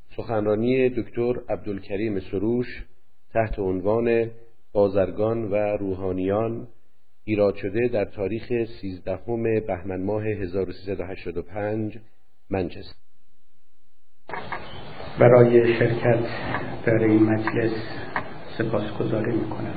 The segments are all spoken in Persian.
سخنرانی دکتر عبدالکریم سروش تحت عنوان بازرگان و روحانیان، ایراد شده در تاریخ 13 بهمن ماه 1385 منچستر. برای شرکت در این مجلس سپاسگزاری میکنم.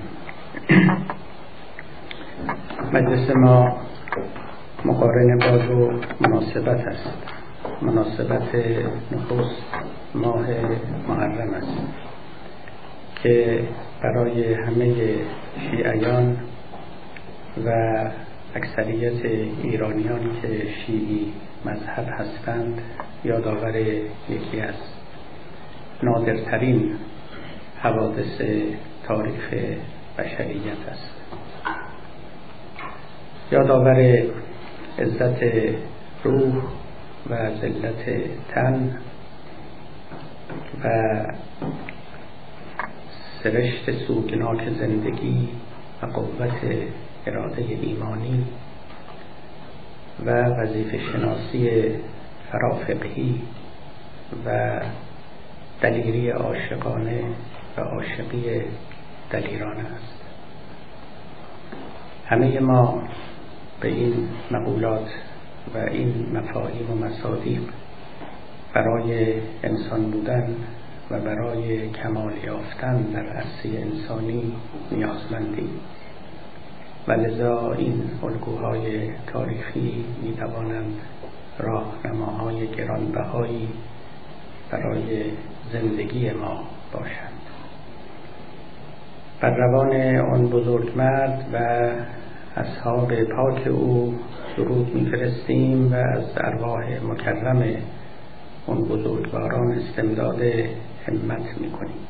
مجلس ما مقارن با دو مناسبت است. مناسبت نخست ماه محرم است که برای همه شیعیان و اکثریت ایرانیان که شیعی مذهب هستند یادآور یکی از نادرترین حوادث تاریخ بشریت است. یادآور عزت روح و ذلت تن و سرشت سوگناک زندگی و قوت اراده ایمانی و وظیفه شناسی فرافقهی و دلیری عاشقانه و عاشقی دلیرانه است. همه ما به این مقولات و این مفاهیم و مصادیق برای انسان بودن و برای کمال یافتن در عرصه انسانی نیازمندیم و لذا این الگوهای تاریخی می‌توانند راهنماهای گرانبهایی برای زندگی ما باشند. بر روان آن بزرگمرد و اصحاب پاک او درود می‌فرستیم و از ارواح مکرم اون بزرگواران استمداد همت می‌کنیم.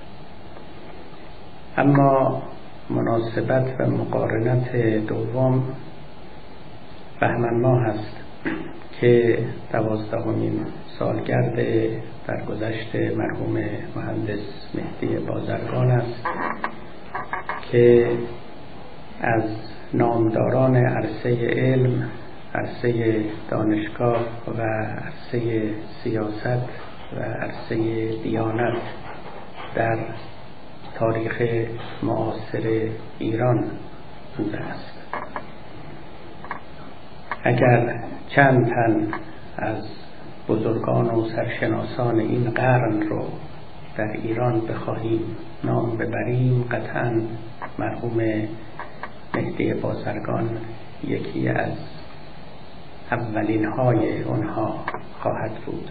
اما مناسبت و مقارنت دوم بهمن ماه است که 12مین سالگرد درگذشت مرحوم مهندس مهدی بازرگان است که از نامداران عرصه علم، عرصه دانشگاه و عرصه سیاست و عرصه دیانت در تاریخ معاصر ایران بوده است. اگر چند تن از بزرگان و سرشناسان این قرن رو در ایران بخواهیم نام ببریم، قطعاً مرحوم مهدی بازرگان یکی از اولین های اونها خواهد بود.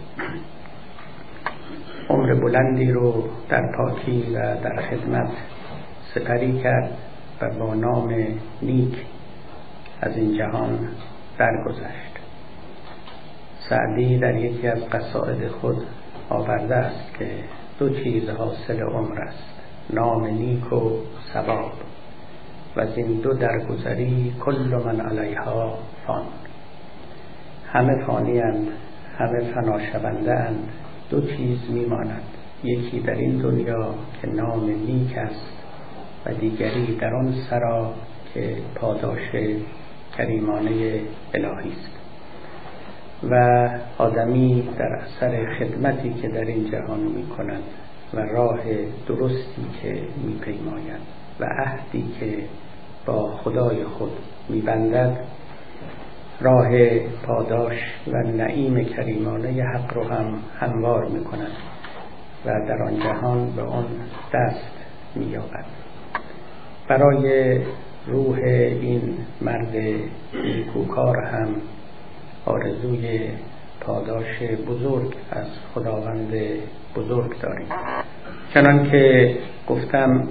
عمر بلندی رو در پاکی و در خدمت سپری کرد و با نام نیک از این جهان درگذشت. سعدی در یکی از قصائد خود آورده است که دو چیز حاصل عمر است، نام نیک و ثواب، و از این دو درگذری کل من علیها فان. همه فانی‌اند، همه فنا شونده‌اند، دو چیز میماند، یکی در این دنیا که نام نیک است و دیگری در آن سرا که پاداش کریمانه الهی است. و آدمی در اثر خدمتی که در این جهان می‌کند و راه درستی که می‌پیماید و عهدی که با خدای خود می‌بندد، راه پاداش و نعیم کریمانه حق رو هم هموار می‌کند و در آن جهان به آن دست می‌یابد. برای روح این مرد نیکوکار هم آرزوی پاداش بزرگ از خداوند بزرگ داریم. چنان که گفتم،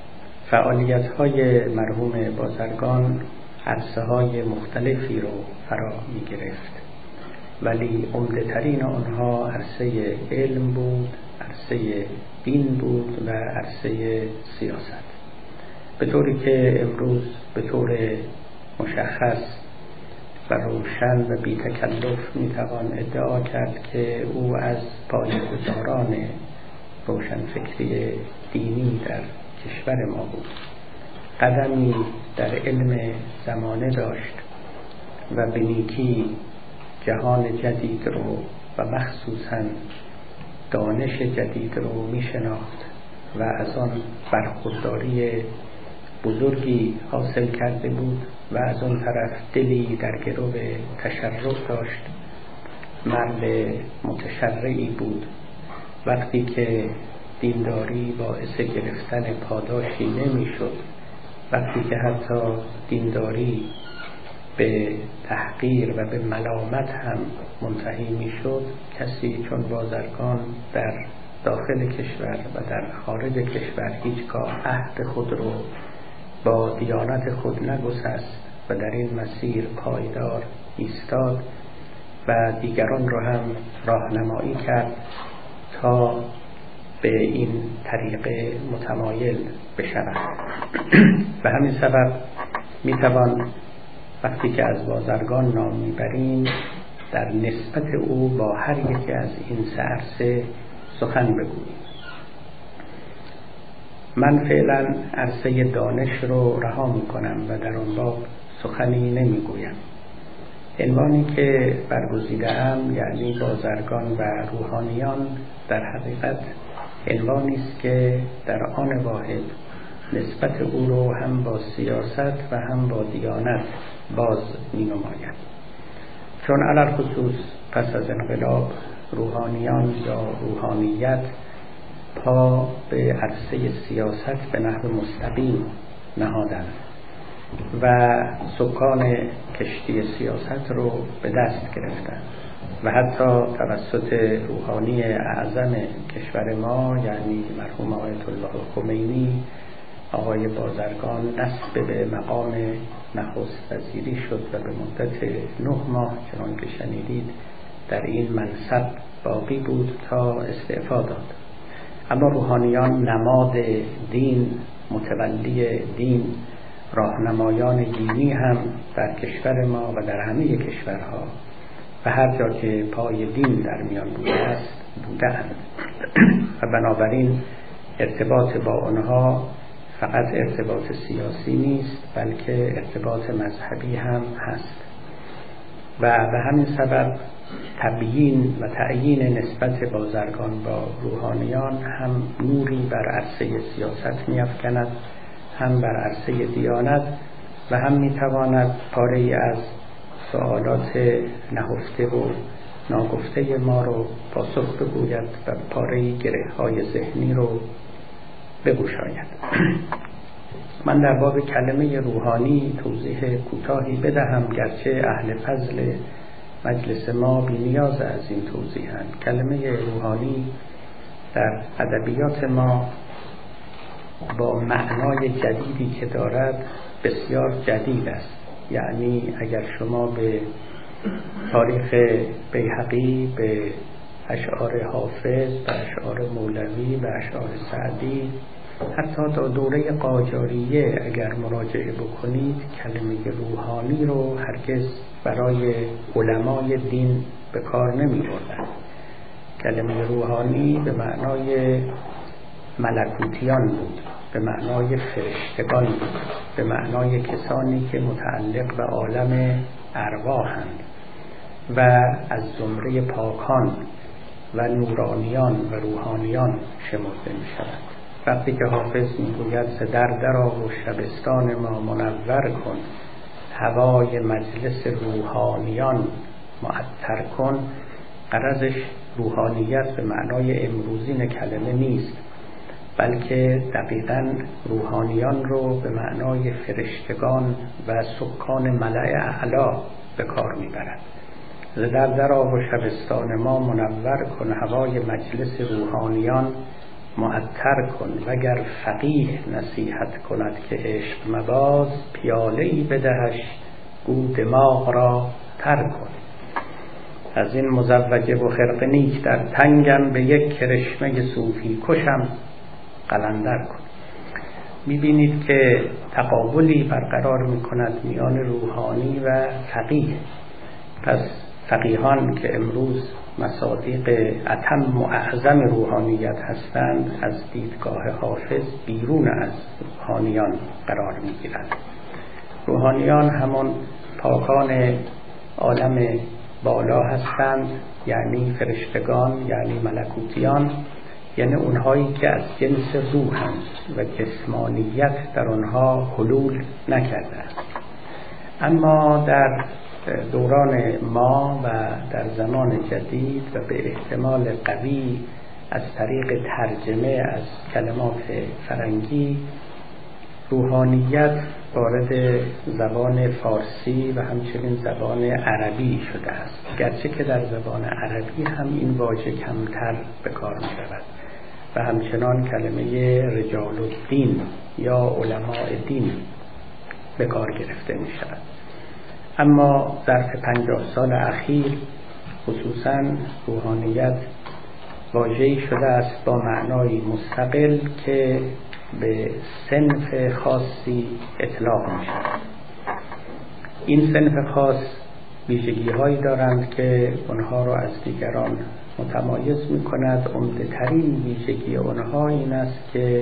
فعالیت‌های مرحوم بازرگان عرصه‌های مختلفی رو فرا می‌گرفت، ولی عمده‌ترین آنها عرصه علم بود، عرصه دین بود و عرصه سیاست. به طوری که امروز به طور مشخص و روشن و بی تکلف میتوان ادعا کرد که او از پایه‌گذاران روشنفکری دینی در کشور ما بود. قدمی در علم زمانه داشت و به نیکی جهان جدید رو و مخصوصاً دانش جدید رو می شناخت و از آن برخورداری بزرگی حاصل کرده بود و از اون طرف دلی در گرو تشرع داشت. مرد متشرعی بود. وقتی که دینداری باعث گرفتن پاداشی نمی شد، وقتی که حتی دینداری به تحقیر و به ملامت هم منتهی می شد، کسی چون بازرگان در داخل کشور و در خارج کشور هیچگاه عهد خود رو با دیانت خود نگسست و در این مسیر پایدار ایستاد و دیگران رو هم راهنمایی کرد تا به این طریقه متمایل بشوند. به همین سبب میتوان وقتی که از بازرگان نام میبریم در نسبت او با هر یکی از این سه عرصه سخن بگوییم. من فعلا عرصه دانش رو رها میکنم و در آن باب سخنی نمیگویم. عنوانی که برگزیده‌ام یعنی بازرگان و روحانیان در حقیقت عنوانی است که در آن واحد نسبت او رو هم با سیاست و هم با دیانت باز می‌نماید. چون علی خصوص پس از انقلاب روحانیان یا روحانیت پا به عرصه سیاست به نحو مستقیم نهادند و سکان کشتی سیاست رو به دست گرفتند و حتی توسط روحانی اعظم کشور ما یعنی مرحوم آیت الله خمینی آقای بازرگان نسب به مقام نخست وزیری شد و به مدت 9 ماه چنان که شنیدید در این منصب باقی بود تا استعفا داد. اما روحانیان نماد دین، متولی دین، راهنمایان دینی هم در کشور ما و در همه کشورها و هر جا که پای دین در میان بوده است بودند و بنابراین ارتباط با آنها فقط ارتباط سیاسی نیست بلکه ارتباط مذهبی هم هست و به همین سبب تبیین و تعیین نسبت بازرگان با روحانیان هم نوری بر عرصه سیاست می‌افکند، هم بر عرصه دیانت و هم می‌تواند پاره‌ای از سوالات نهفته و ناگفته ما رو پاسخ بگوید و پاره‌ای گره‌های ذهنی رو بگشاید. من در باب کلمه روحانی توضیح کوتاهی بدهم، گرچه اهل فضل مجلس ما بی نیاز از این توضیحند. کلمه روحانی در ادبیات ما با معنای جدیدی که دارد بسیار جدید است. یعنی اگر شما به تاریخ بیهقی، به اشعار حافظ، به اشعار مولوی، به اشعار سعدی، حتی تا دوره قاجاریه اگر مراجعه بکنید کلمه روحانی رو هرگز برای علمای دین به کار نمی بردن. کلمه روحانی به معنای ملکوتیان بود، به معنای فرشتگان بود، به معنای کسانی که متعلق به عالم ارواحند و از زمره پاکان و نورانیان و روحانیان شمرده می شود. وقتی که حافظ می گوید ز در آ و شبستان ما منور کن، هوای مجلس روحانیان معطر کن، غرضش روحانیت به معنای امروزین کلمه نیست بلکه دقیقاً روحانیان رو به معنای فرشتگان و سکان ملأ اعلی به کار میبرد. ز در آ و شبستان ما منور کن، هوای مجلس روحانیان معطر کن، وگر فقیه نصیحت کند که عشق مباز، پیاله‌ای بدهش گو دماغ را تر کن. از این مزوجه و خرقه نیک در تنگم، به یک کرشمه صوفی کشم قلندر کن. میبینید که تقابلی برقرار میکند میان روحانی و فقیه. پس فقیهان که امروز مصادیق اتم و اعظم روحانیت هستند از دیدگاه حافظ بیرون از روحانیان قرار میگیرند. روحانیان همان پاکان عالم بالا هستند، یعنی فرشتگان، یعنی ملکوتیان، یعنی اونهایی که از جنس روحند و جسمانیت در آنها حلول نکرده است. اما در دوران ما و در زمان جدید و به احتمال قوی از طریق ترجمه از کلمات فرنگی، روحانیت وارد زبان فارسی و همچنین زبان عربی شده است، گرچه که در زبان عربی هم این واژه کمتر به کار می رود و همچنان کلمه رجال الدین یا علماء دین به کار گرفته می شود. اما ظرف 50 سال اخیر خصوصا روحانیت واژه‌ای شده است با معنای مستقل که به صنف خاصی اطلاق می شود. این صنف خاص ویژگی هایی دارند که اونها را از دیگران متمایز می کند. عمده ترین ویژگی اونها این است که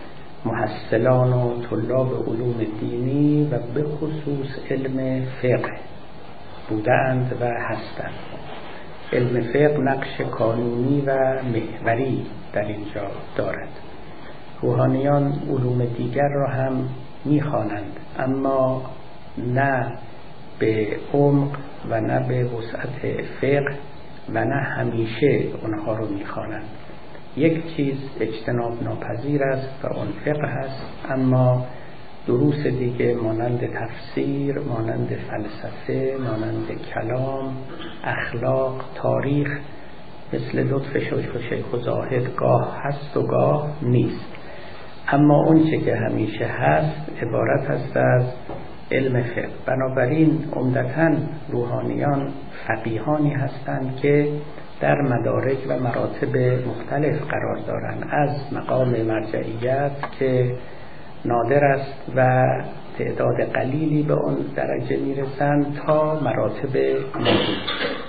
محصلان و طلاب علوم دینی و به خصوص علم فقه بودند و هستند. علم فقه نقش قانونی و محوری در اینجا دارد. روحانیان علوم دیگر را هم می‌خوانند، اما نه به عمق و نه به وسعت فقه و نه همیشه اونها رو می‌خوانند. یک چیز اجتناب ناپذیر است و آن فقه است، اما دروس دیگه مانند تفسیر، مانند فلسفه، مانند کلام، اخلاق، تاریخ مثل لطف شیخ و زاهد گاه هست و گاه نیست. اما اون چه که همیشه هست عبارت است از علم فقه. بنابراین عمدتاً روحانیان فقیهانی هستند که در مدارج و مراتب مختلف قرار دارند، از مقام مرجعیت که نادر است و تعداد قلیلی به اون درجه میرسند تا مراتب موجود.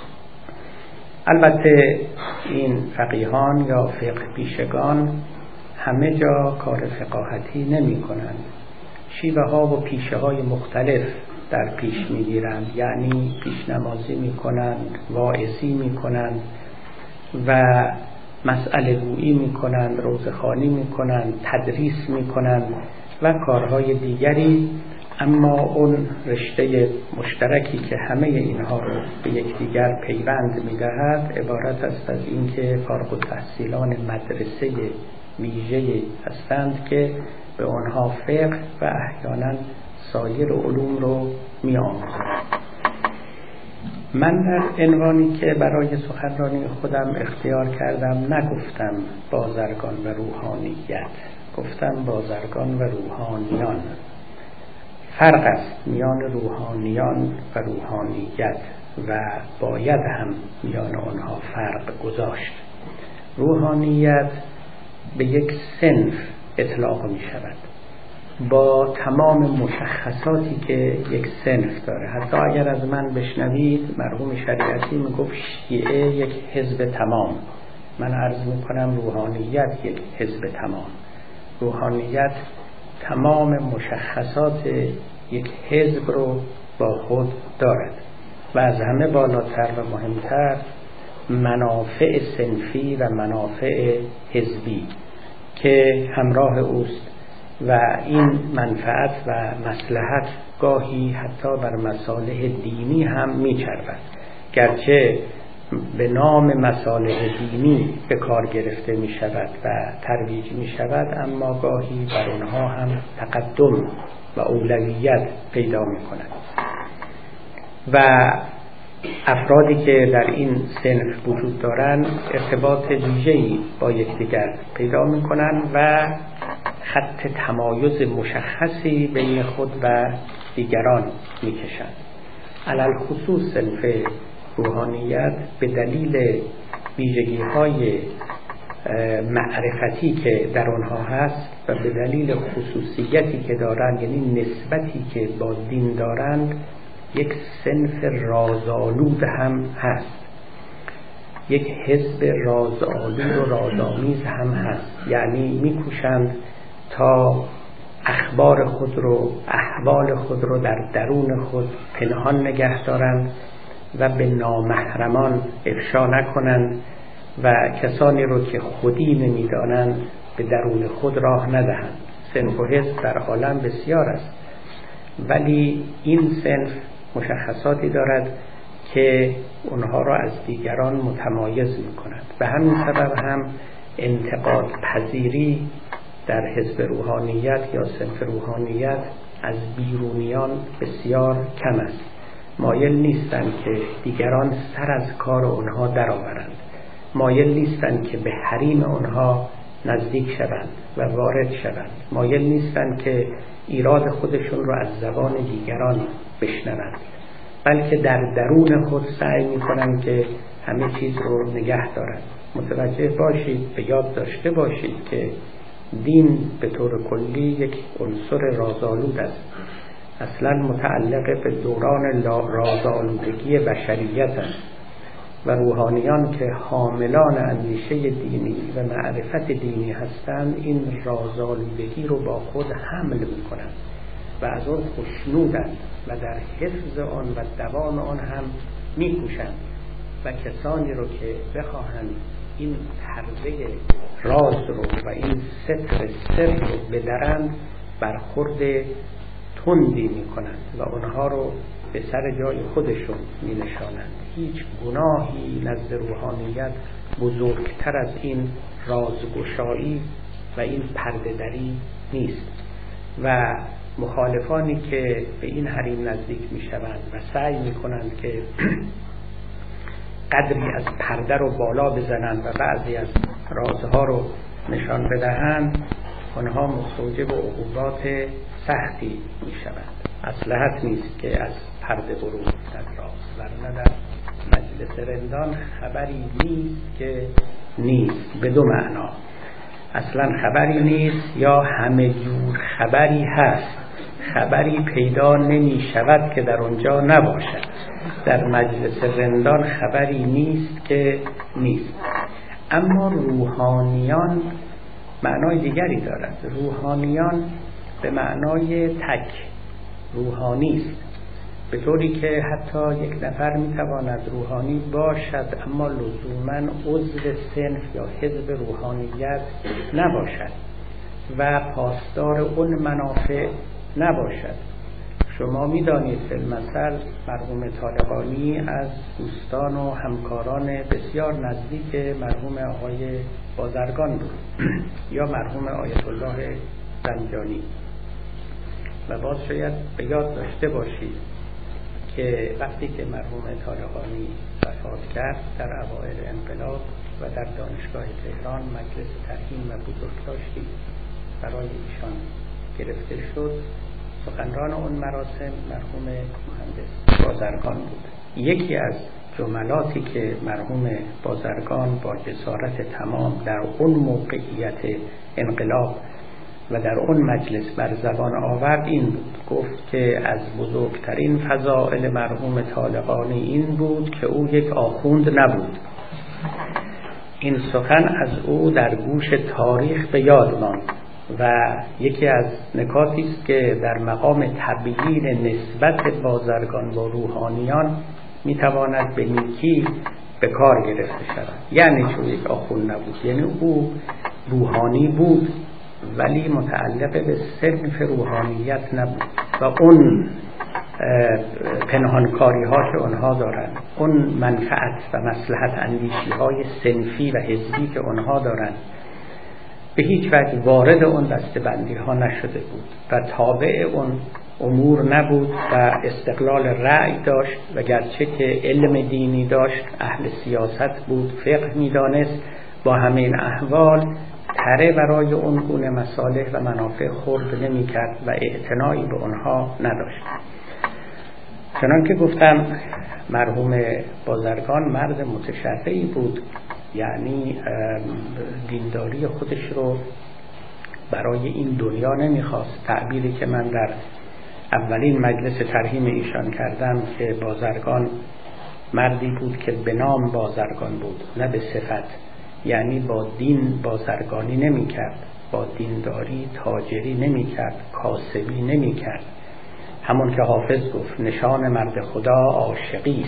البته این فقیهان یا فقه پیشگان همه جا کار فقاهتی نمی کنند. شیوه ها و پیشه های مختلف در پیش می گیرند، یعنی پیشنمازی می کنند، واعظی می کنند و مسئله گویی می کنند، روزخوانی می کنند، تدریس می کنند و کارهای دیگری. اما اون رشته مشترکی که همه اینها رو به یکدیگر پیوند می دهد عبارت است از اینکه فارغ التحصیلان مدرسه ویژه هستند که به آنها فقه و احیانا سایر علوم رو می آموزند. من در عنوانی که برای سخنرانی خودم اختیار کردم نگفتم بازرگان و روحانیت، گفتم بازرگان و روحانیان. فرق است میان روحانیان و روحانیت و باید هم میان آنها فرق گذاشت. روحانیت به یک صنف اطلاق می شود با تمام مشخصاتی که یک صنف داره. حتی اگر از من بشنوید مرحوم شریعتی می گفت شیعه یک حزب تمام، من عرض می کنم روحانیت یک حزب تمام. روحانیت تمام مشخصات یک حزب رو با خود دارد و از همه بالاتر و مهمتر منافع صنفی و منافع حزبی که همراه اوست و این منفعت و مصلحت گاهی حتی بر مصالح دینی هم می‌چربد، گرچه به نام مصالح دینی به کار گرفته می شود و ترویج می شود، اما گاهی بر آنها هم تقدم و اولویت پیدا می کند و افرادی که در این صنف وجود دارند ارتباط ویژه‌ای با یکدیگر پیدا می کنند و خط تمایز مشخصی بین خود و دیگران می کشند. علل خصوص صنف روحانیت به دلیل ویژگی‌های معرفتی که در آنها هست و به دلیل خصوصیتی که دارند، یعنی نسبتی که با دین دارند، یک صنف رازآلود هم هست، یک حزب رازآلود و رازآمیز هم هست. یعنی می‌کوشند تا اخبار خود رو، احوال خود رو در درون خود پنهان نگه دارند و به نامحرمان افشا نکنند و کسانی رو که خودی نمیدانند به درون خود راه ندهند. صنف و حزب در عالم بسیار است، ولی این صنف مشخصاتی دارد که اونها را از دیگران متمایز می‌کند. به همین سبب هم انتقاد پذیری در حزب روحانیت یا صنف روحانیت از بیرونیان بسیار کم است. مایل نیستند که دیگران سر از کار اونها درآورند، مایل نیستند که به حریم اونها نزدیک شوند و وارد شوند، مایل نیستند که ایراد خودشون رو از زبان دیگران بشنوند، بلکه در درون خود سعی می‌کنند که همه چیز رو نگه دارند. متوجه باشید، به یاد داشته باشید که دین به طور کلی یک عنصر رازآلود است، اصلا متعلق به دوران رازآلودگی بشریت است و روحانیان که حاملان اندیشه دینی و معرفت دینی هستند این رازآلودگی رو با خود حمل می‌کنند و از آن خوشنودند و در حفظ آن و دوام آن هم می‌کوشند و کسانی رو که بخواهند این پرده راز رو و این ستر سر رو بدرند برخورد تندی می‌کنند و آنها رو به سر جای خودشون می‌نشانند. هیچ گناهی نزد روحانیت بزرگتر از این رازگشایی و این پرده دری نیست و مخالفانی که به این حریم نزدیک می‌شوند و سعی می‌کنند که قدری از پرده رو بالا بزنند و بعضی از رازها رو نشان بدهند، آنها مستوجب عقوبات سختی می‌شوند. مصلحت نیست که از پرده برون در راز، ورنه در مجلس رندان خبری نیست که نیست، به دو معنا. اصلا خبری نیست یا همه جور خبری هست، خبری پیدا نمی شود که در اونجا نباشد. در مجلس رندان خبری نیست که نیست. اما روحانیان معنای دیگری دارد. روحانیان به معنای تک روحانی است، به طوری که حتی یک نفر میتواند روحانی باشد اما لزوماً عضو صنف یا حزب روحانیت نباشد و پاسدار اون منافع نباشد. شما میدانید فی‌المثل مرحوم طالقانی از دوستان و همکاران بسیار نزدیک مرحوم آقای بازرگان بود یا مرحوم آیت الله زنجانی و باز شاید به یاد داشته باشید که وقتی که مرحوم طالقانی وفات کرد در اوایل انقلاب و در دانشگاه تهران مجلس ترحیم و بزرگداشتی برای ایشان گرفته شد، سخنران اون مراسم مرحوم مهندس بازرگان بود. یکی از جملاتی که مرحوم بازرگان با جسارت تمام در اون موقعیت انقلاب و در اون مجلس بر زبان آورد این بود، گفت که از بزرگترین فضائل مرحوم طالقانی این بود که او یک آخوند نبود. این سخن از او در گوش تاریخ به یاد ماند و یکی از نکاتی است که در مقام تبیین نسبت بازرگان با روحانیان میتواند به نیکی به کار گرفته شود. یعنی چون یک آخوند نبود، یعنی او روحانی بود ولی متعلق به صنف روحانیت نبود و اون پنهانکاری ها که اونها دارند، اون منفعت و مصلحت اندیشی های صنفی و حزبی که اونها دارند به هیچ وجه وارد اون دسته‌بندی ها نشده بود و تابع اون امور نبود و استقلال رأی داشت و گرچه که علم دینی داشت، اهل سیاست بود، فقه میدانست، با همین احوال تره برای اون گونه مصالح و منافع خورد نمی کرد و اعتنایی به اونها نداشت. چنان که گفتم مرحوم بازرگان مرد متشرعی بود، یعنی دینداری خودش رو برای این دنیا نمیخواست. تعبیری که من در اولین مجلس ترحیم ایشان کردم که بازرگان مردی بود که به نام بازرگان بود نه به صفت، یعنی با دین بازرگانی نمی کرد، با دینداری تاجری نمی کرد، کاسبی نمی کرد. همون که حافظ گفت نشان مرد خدا عاشقی است،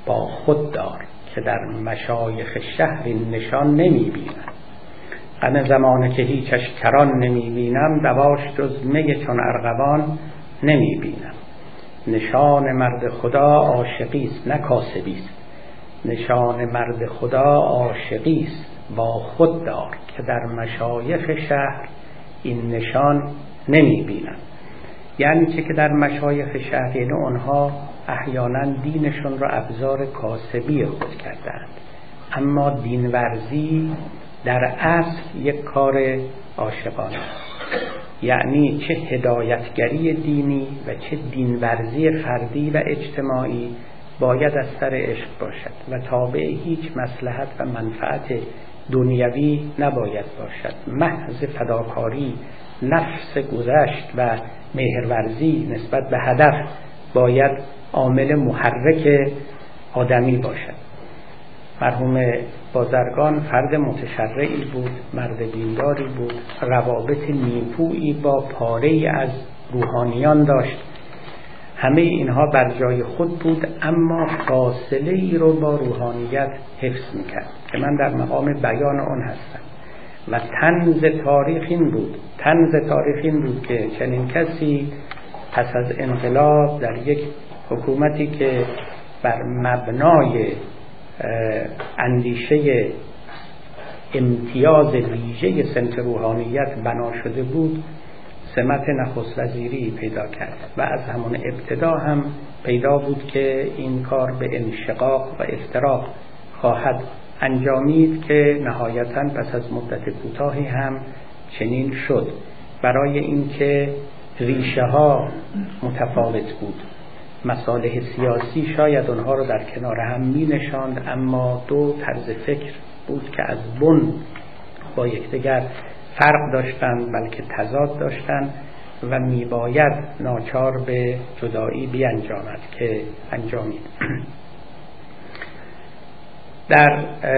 با خود دار که در مشایخ شهر این نشان نمی بینم. غم زمانه که هیچش کران نمی بینم، دواش جز می چون ارغوان نمی بینم. نشان مرد خدا عاشقیست نه کاسبیست، نشان مرد خدا عاشقیست با خود دار که در مشایخ شهر این نشان نمی بینم. یعنی چه که در مشایخ شهر، یعنی اونها احیانا دینشون را ابزار کاسبی خود کردند، اما دینورزی در اصل یک کار عاشقانه است. یعنی چه هدایتگری دینی و چه دینورزی فردی و اجتماعی باید از سر عشق باشد و تابع هیچ مصلحت و منفعت دنیوی نباید باشد. محض فداکاری، نفس گذشت و مهرورزی نسبت به هدف باید عامل محرک آدمی باشد. مرحوم بازرگان فرد متشرعی بود، مرد دینداری بود، روابط نیکویی با پاره‌ای از روحانیان داشت. همه اینها بر جای خود بود، اما فاصله ای رو با روحانیت حفظ میکرد که من در مقام بیان آن هستم. و طنز تاریخ این بود که چنین کسی پس از انقلاب در یک حکومتی که بر مبنای اندیشه امتیاز ویژه صنف روحانیت بنا شده بود، سمت نخست وزیری پیدا کرد و از همون ابتدا هم پیدا بود که این کار به انشقاق و افتراق خواهد انجامید که نهایتاً پس از مدت کوتاهی هم چنین شد. برای اینکه ریشه ها متفاوت بود، مصالح سیاسی شاید اونها رو در کنار هم می نشاند، اما دو طرز فکر بود که از بن با یکدیگر فرق داشتند بلکه تضاد داشتند و می باید ناچار به جدایی بیانجامد که انجامید. در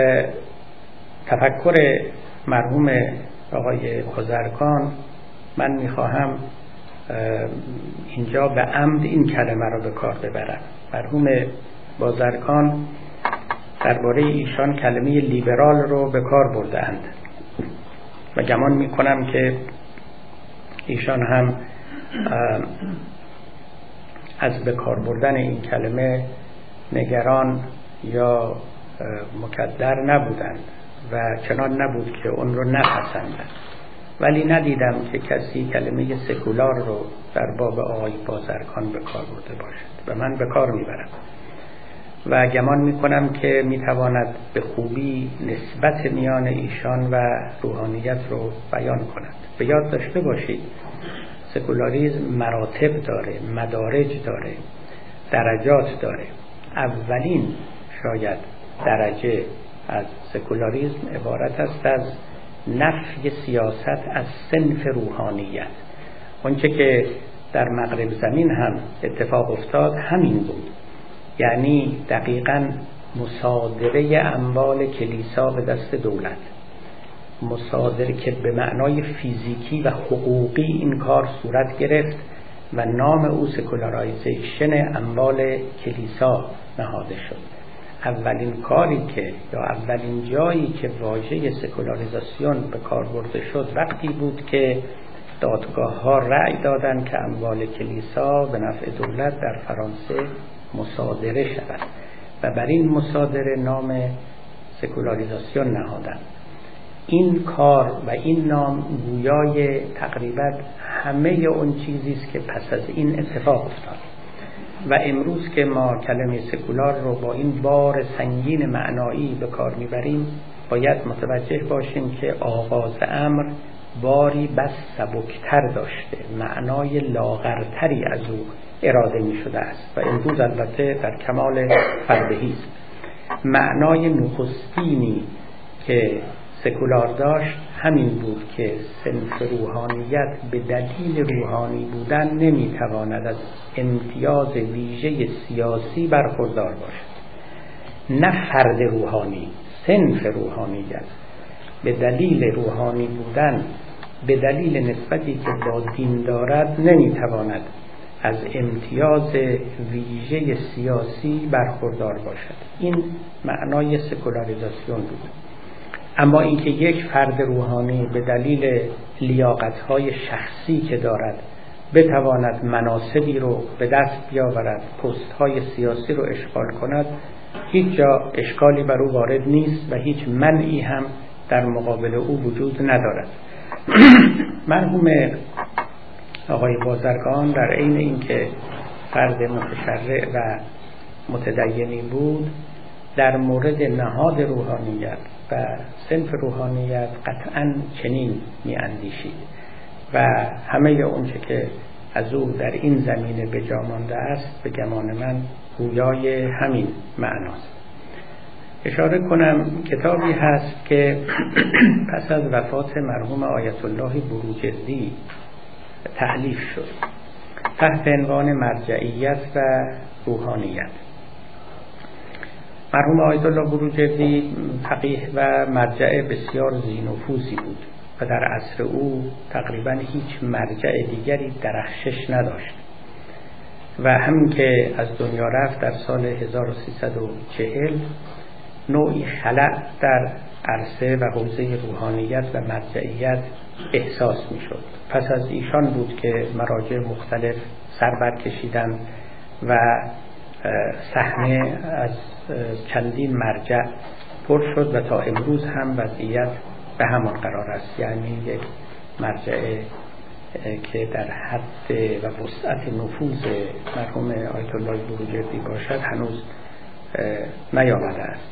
تفکر مرحوم آقای بازرگان من میخواهم اینجا به عمد این کلمه را به کار ببرم. مرحوم بازرگان درباره ایشان کلمه لیبرال رو به کار بردند و گمان میکنم که ایشان هم از به کار بردن این کلمه نگران یا مکدر نبودند و چنان نبود که اون رو نپسندند، ولی ندیدم که کسی کلمه سکولار رو در باب آقای بازرگان به کار برده باشد و من به کار میبرم و گمان میکنم که میتواند به خوبی نسبت میان ایشان و روحانیت رو بیان کند. به یاد داشته باشید سکولاریسم مراتب داره، مدارج داره، درجات داره. اولین شاید درجه از سکولاریسم عبارت است از نفی سیاست از صنف روحانیت. اونچه که در مغرب زمین هم اتفاق افتاد همین بود، یعنی دقیقاً مصادره اموال کلیسا به دست دولت، مصادره که به معنای فیزیکی و حقوقی این کار صورت گرفت و نام او سکولارایزیشن اموال کلیسا نهاده شد. اولین کاری که یا اولین جایی که واژه سکولاریزاسیون به کار برده شد وقتی بود که دادگاه ها رأی دادند که اموال کلیسا به نفع دولت در فرانسه مصادره شود و بر این مصادره نام سکولاریزاسیون نهادند. این کار و این نام گویای تقریبا همه اون چیزی است که پس از این اتفاق افتاد و امروز که ما کلمه سکولار رو با این بار سنگین معنایی به کار میبریم باید متوجه باشیم که آغاز امر باری بس سبکتر داشته، معنای لاغرتری از او اراده می شده است و امروز البته در کمال فربهی است. معنای نخستینی که سکولار داشت همین بود که صنف روحانیت به دلیل روحانی بودن نمیتواند از امتیاز ویژه سیاسی برخوردار باشد. نه فرد روحانی، صنف روحانیت به دلیل روحانی بودن، به دلیل نسبتی که با دین دارد نمیتواند از امتیاز ویژه سیاسی برخوردار باشد. این معنای سکولاریزاسیون بود. اما اینکه یک فرد روحانی به دلیل لیاقت‌های شخصی که دارد بتواند مناصبی رو به دست بیاورد، پست‌های سیاسی رو اشغال کند، هیچ جا اشکالی بر او وارد نیست و هیچ منعی هم در مقابل او وجود ندارد. مرحوم آقای بازرگان در عین اینکه فرد متشرع و متدینی بود، در مورد نهاد روحانیت و صنف روحانیت قطعاً چنین می‌اندیشید و همه اونچه که از او در این زمینه به جا مانده است به گمان من گویای همین معناست. اشاره کنم کتابی هست که پس از وفات مرحوم آیت الله بروجردی تألیف شد تحت عنوان مرجعیت و روحانیت. مرحوم آیت الله بروجردی فقیه و مرجع بسیار ذی‌نفوذی بود و در عصر او تقریبا هیچ مرجع دیگری درخشش نداشت و همین که از دنیا رفت در سال 1340 نوعی خلأ در عرصه و حوزه روحانیت و مرجعیت احساس می شد. پس از ایشان بود که مراجع مختلف سر برکشیدند و صحنه از چندین مرجع پر شد و تا امروز هم وضعیت به همان قرار است. یعنی یک مرجع که در حد و وسعت نفوذ مرحوم آیت الله بروجردی باشد هنوز نیامده است.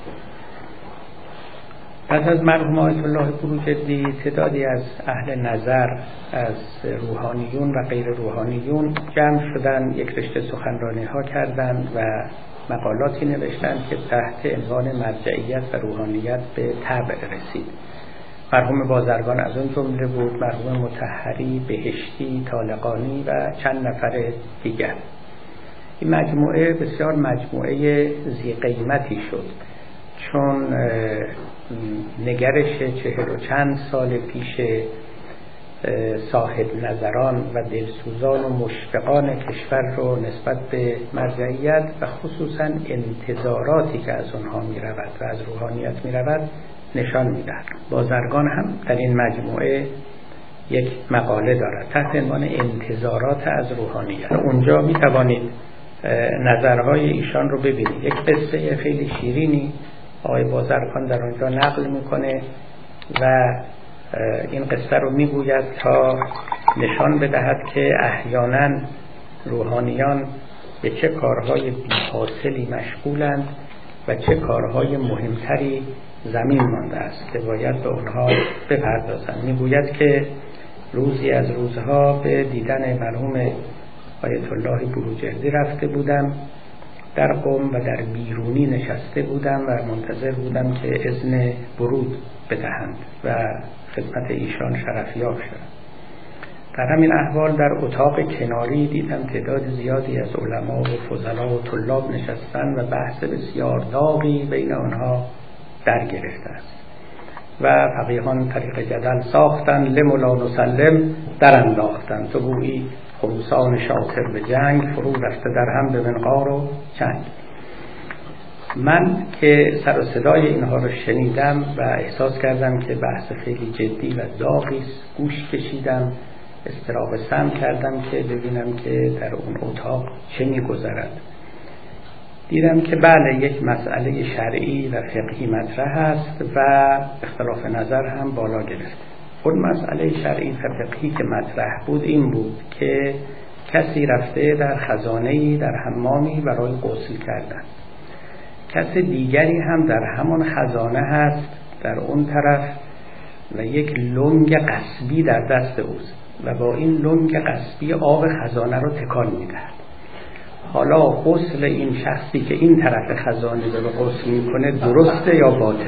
پس از مرحوم آیت الله بروجردی تعدادی از اهل نظر از روحانیون و غیر روحانیون جمع شدند، یک رشته سخنرانی ها کردند و مقالاتی نوشتند که تحت عنوان مرجعیت و روحانیت به طبع رسید. مرحوم بازرگان از اون جمله بود، مرحوم مطهری، بهشتی، طالقانی و چند نفر دیگر. این مجموعه بسیار مجموعه ذی قیمتی شد، چون نگرش 40 و چند سال پیش صاحب نظران و دلسوزان و مشفقان کشور رو نسبت به مرجعیت و خصوصا انتظاراتی که از اونها می رود و از روحانیت می رود نشان می دهد. بازرگان هم در این مجموعه یک مقاله دارد تحت عنوان انتظارات از روحانیت. اونجا می توانید نظرهای ایشان رو ببینید. یک قصه خیلی شیرینی آقای بازرگان در اونجا نقل میکنه و این قصه رو میگوید تا نشان بدهد که احیانا روحانیان به چه کارهای بی‌حاصلی مشغولند و چه کارهای مهمتری زمین مانده است که باید به اونها بپردازند. میگوید که روزی از روزها به دیدن مرحوم آیت الله بروجردی رفته بودم، در قم و در بیرونی نشسته بودم و منتظر بودم که اذن ورود بدهند و خدمت ایشان شرفیاب شدم. در همین احوال در اتاق کناری دیدم تعداد زیادی از علما و فضلا و طلاب نشستند و بحث بسیار داغی بین آنها در گرفته است و فقیهان طریق جدل ساختن، لمولا نسلم در انداختن تو گویی خروسان شاطر به جنگ فرو رفته در هم به منقار و چنگ. من که سر و صدای اینها رو شنیدم و احساس کردم که بحث خیلی جدی و داغی است، گوش کشیدم، استراق سمع کردم که ببینم که در اون اتاق چه می‌گذرد. دیدم که بله یک مسئله شرعی و فقهی مطرح است و اختلاف نظر هم بالا گرفت. اون مسئله شرعی و فقهی که مطرح بود این بود که کسی رفته در خزانه‌ای در حمامی برای غسل کردن، کس دیگری هم در همان خزانه هست در اون طرف و یک لنگ قصبی در دست اوست و با این لنگ قصبی آب خزانه رو تکان می‌دهد. حالا غسل این شخصی که این طرف خزانه رو غسل می‌کنه درسته یا باطل؟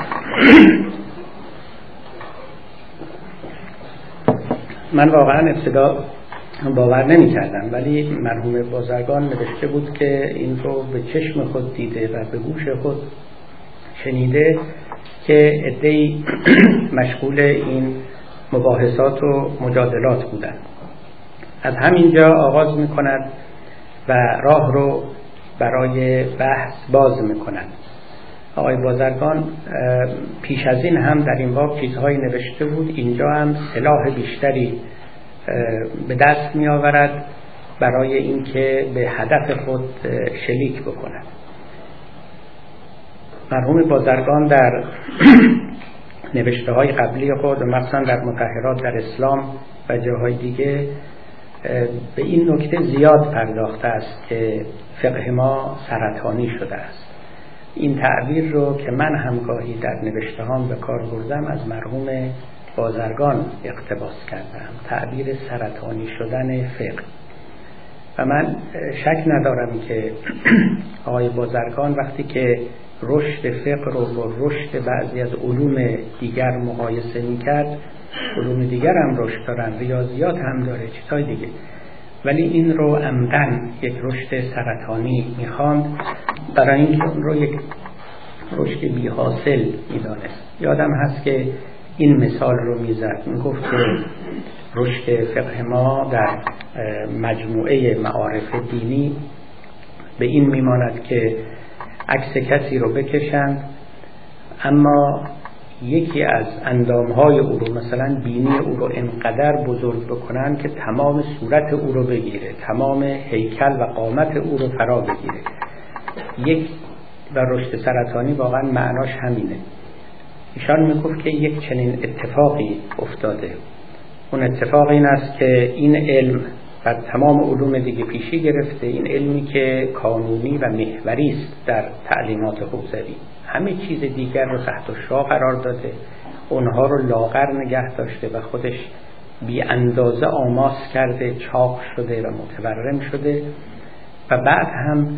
من واقعا ابتدا باور نمی کردم، ولی مرحوم بازرگان نوشته بود که این رو به چشم خود دیده و به گوش خود شنیده که عده‌ای مشغول این مباحثات و مجادلات بودند. از همینجا آغاز میکند و راه رو برای بحث باز میکند. آقای بازرگان پیش از این هم در این باب چیزهایی نوشته بود، اینجا هم سلاح بیشتری به دست می آورد برای اینکه به هدف خود شلیک بکند. مرحوم بازرگان در نوشته های قبلی خود و مثلا در مطهرات در اسلام و جاهای دیگه به این نکته زیاد پرداخته است که فقه ما سرطانی شده است. این تعبیر رو که من همگاهی در نوشته هام به کار بردم از مرحوم بازرگان اقتباس کردم، تعبیر سرطانی شدن فقه. و من شک ندارم که آقای بازرگان وقتی که رشد فقه رو با رشد بعضی از علوم دیگر مقایسه میکرد، علوم دیگر هم رشد دارن، ریاضیات هم داره، چیزهای دیگه، ولی این رو عمدن یک رشد سرطانی میخواند برای اینکه اون رو یک رشد بی حاصل میدانست. یادم هست که این مثال رو میزد، میگفت که رشد فقه ما در مجموعه معارف دینی به این میماند که عکس کسی رو بکشند اما یکی از اندامهای او رو، مثلا بینی او رو انقدر بزرگ بکنن که تمام صورت او رو بگیره، تمام هیکل و قامت او رو فرا بگیره. یک و رشد سرطانی واقعا معناش همینه. ایشان میگفت که یک چنین اتفاقی افتاده. اون اتفاق این است که این علم و تمام علوم دیگه پیشی گرفته، این علمی که کانونی و محوری است در تعلیمات حوزوی، همه چیز دیگر رو تحت الشعاع قرار داده، اونها رو لاغر نگه داشته و خودش بی اندازه آماس کرده، چاق شده و متورم شده و بعد هم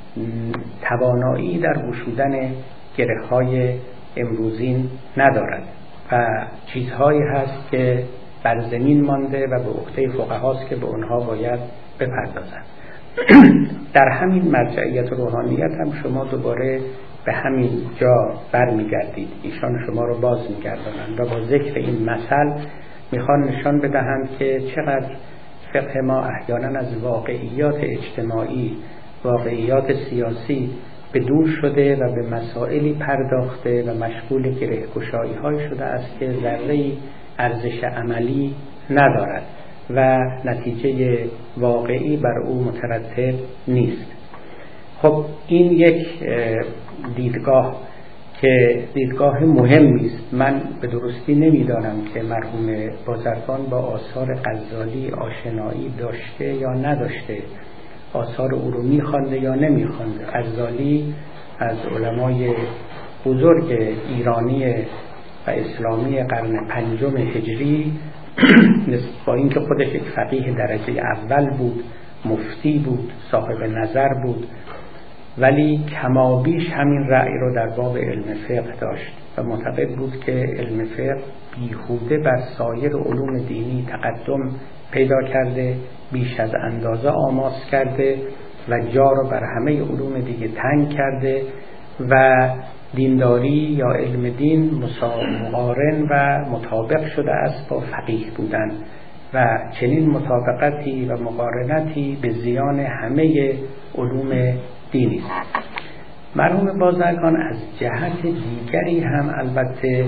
توانایی در گشودن گره‌های امروزین ندارد و چیزهایی هست که بر زمین مانده و به عهده فقهاست که به اونها باید بپردازند. در همین مرجعیت روحانیت هم شما دوباره به همین جا برمیگردید، ایشان شما رو باز میگردانند و با ذکر این مثل میخوان نشان بدهند که چقدر فقه ما احیانا از واقعیات اجتماعی، واقعیات سیاسی به دور شده و به مسائلی پرداخته و مشغول گره‌گشایی های شده است که ذره‌ای ارزش عملی ندارد و نتیجه واقعی بر او مترتب نیست. خب این یک دیدگاه که دیدگاه مهمی است. من به درستی نمیدانم که مرحوم بازرگان با آثار غزالی آشنایی داشته یا نداشته، آثار او رو میخوانده یا نمیخوانده. غزالی از علمای بزرگ ایرانی و اسلامی قرن 5 هجری با اینکه خودش یک فقیه درجه اول بود، مفتی بود، صاحب نظر بود، ولی کمابیش همین رأی رو در باب علم فقه داشت و معتقد بود که علم فقه بیهوده بر سایر علوم دینی تقدم پیدا کرده، بیش از اندازه آماس کرده و جا رو بر همه علوم دیگه تنگ کرده و دینداری یا علم دین مقارن و مطابق شده است با فقیه بودن و چنین مطابقتی و مقارنتی به زیان همه علوم دینی است. مرحوم بازرگان از جهت دیگری هم البته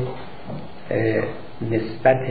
نسبت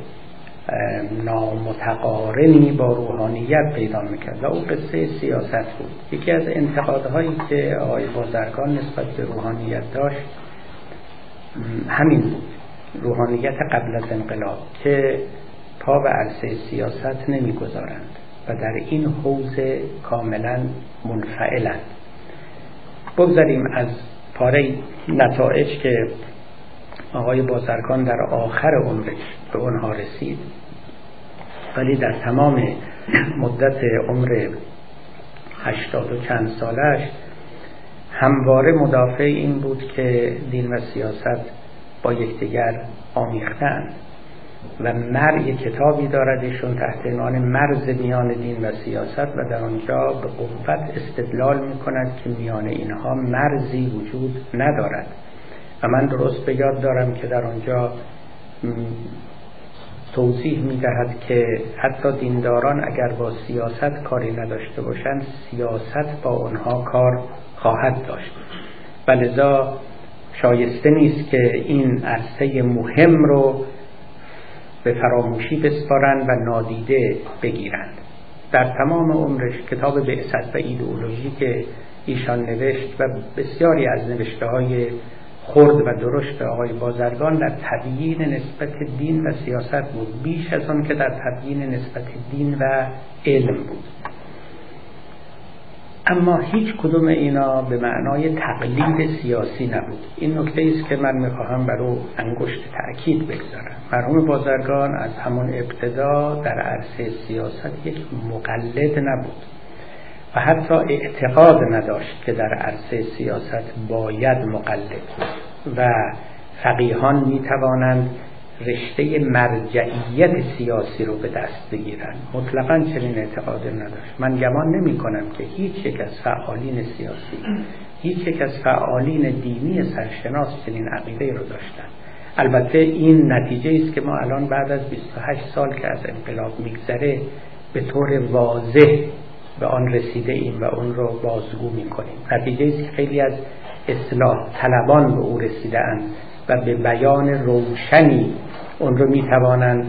نامتقارنی با روحانیت پیدا میکرد و او قصه سیاست بود. یکی از انتقادهایی که آقای بازرگان نسبت به روحانیت داشت همین بود، روحانیت قبل از انقلاب که پا به عرصه سیاست نمیگذارند و در این حوزه کاملا منفعلند. بگذاریم از پاره نتایج که آقای بازرگان در آخر عمرش به اونها رسید، ولی در تمام مدت عمر 80 و چند سالش همواره مدافع این بود که دین و سیاست با یکدیگر آمیختند و یک کتابی دارد ایشون تحت عنوان مرز میان دین و سیاست و در آنجا به قوت استدلال میکند که میان اینها مرزی وجود ندارد و من درست به یاد دارم که در آنجا توضیح می‌دهد که حتی دینداران اگر با سیاست کاری نداشته باشند، سیاست با آنها کار خواهد داشت. و لذا شایسته نیست که این عرصه مهم رو به فراموشی بسپارند و نادیده بگیرند. در تمام عمرش کتاب بعثت و ایدئولوژی که ایشان نوشت و بسیاری از نوشته‌های خرد و درشت آقای بازرگان در تبیین نسبت دین و سیاست بود، بیش از آن که در تبیین نسبت دین و علم بود. اما هیچ کدوم اینا به معنای تقلید سیاسی نبود. این نکته است که من میخواهم بر او انگشت تأکید بگذارم. مرحوم بازرگان از همون ابتدا در عرصه سیاست یک مقلد نبود و حتی اعتقاد نداشت که در عرصه سیاست باید مقلد بود و فقیهان میتوانند رشته مرجعیت سیاسی رو به دست بگیرن. مطلقاً چنین اعتقادی نداشت. من گمان نمی کنم که هیچ یک از فعالین سیاسی، هیچ یک از فعالین دینی سرشناس چنین عقیده رو داشتن. البته این نتیجه است که ما الان بعد از 28 سال که از انقلاب میگذره به طور واضح به آن رسیده ایم و اون رو بازگو میکنیم. نتیجه است که خیلی از اصلاح طلبان به او رسیده اند و به بیان روشنی اون رو میتوانند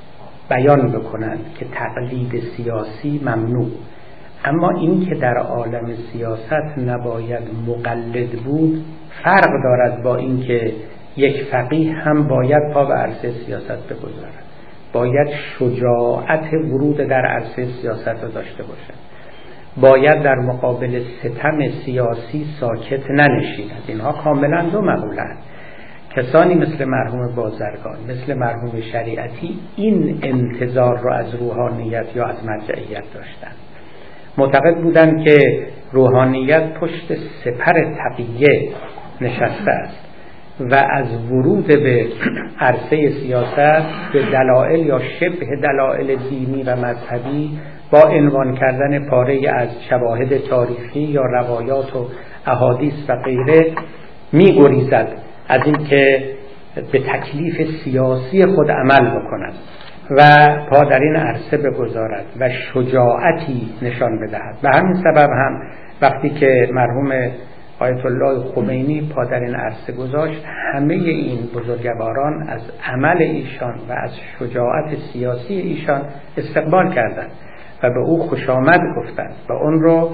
بیان بکنند که تقلید سیاسی ممنوع. اما این که در عالم سیاست نباید مقلد بود فرق دارد با این که یک فقیه هم باید پا به عرصه سیاست بگذارد، باید شجاعت ورود در عرصه سیاست رو داشته باشد، باید در مقابل ستم سیاسی ساکت ننشیند. اینها کاملا دو مقوله‌اند. کسانی مثل مرحوم بازرگان، مثل مرحوم شریعتی این انتظار رو از روحانیت یا از مرجعیت داشتند. معتقد بودند که روحانیت پشت سپر تقیه نشسته است و از ورود به عرصه سیاست به دلایل یا شبه دلایل دینی و مذهبی با عنوان کردن پاره از شواهد تاریخی یا روایات و احادیث و غیره می‌گریزد از اینکه به تکلیف سیاسی خود عمل بکند و پا در این عرصه بگذارد و شجاعتی نشان بدهد. به همین سبب هم وقتی که مرحوم آیت الله خمینی پا در این عرصه گذاشت، همه این بزرگواران از عمل ایشان و از شجاعت سیاسی ایشان استقبال کردند و به او خوش آمد گفتند و اون رو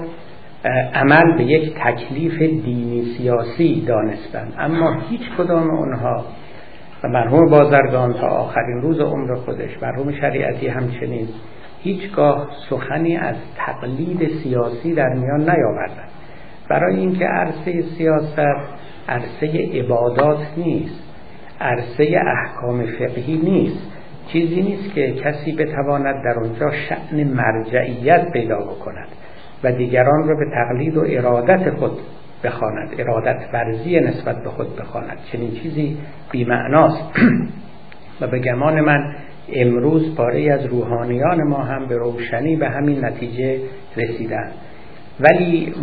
عمل به یک تکلیف دینی سیاسی دانستند. اما هیچ کدام اونها و مرحوم بازرگان تا آخرین روز عمر خودش، مرحوم شریعتی همچنین، هیچگاه سخنی از تقلید سیاسی در میان نیاوردند. برای اینکه عرصه سیاست عرصه عبادات نیست، عرصه احکام فقهی نیست، چیزی نیست که کسی بتواند در اونجا شأن مرجعیت پیدا بکند و دیگران رو به تقلید و ارادت خود بخواند، ارادت ورزی نسبت به خود بخواند. چنین چیزی بی‌معناست و به گمان من امروز پاره از روحانیان ما هم به روشنی به همین نتیجه رسیدند. ولی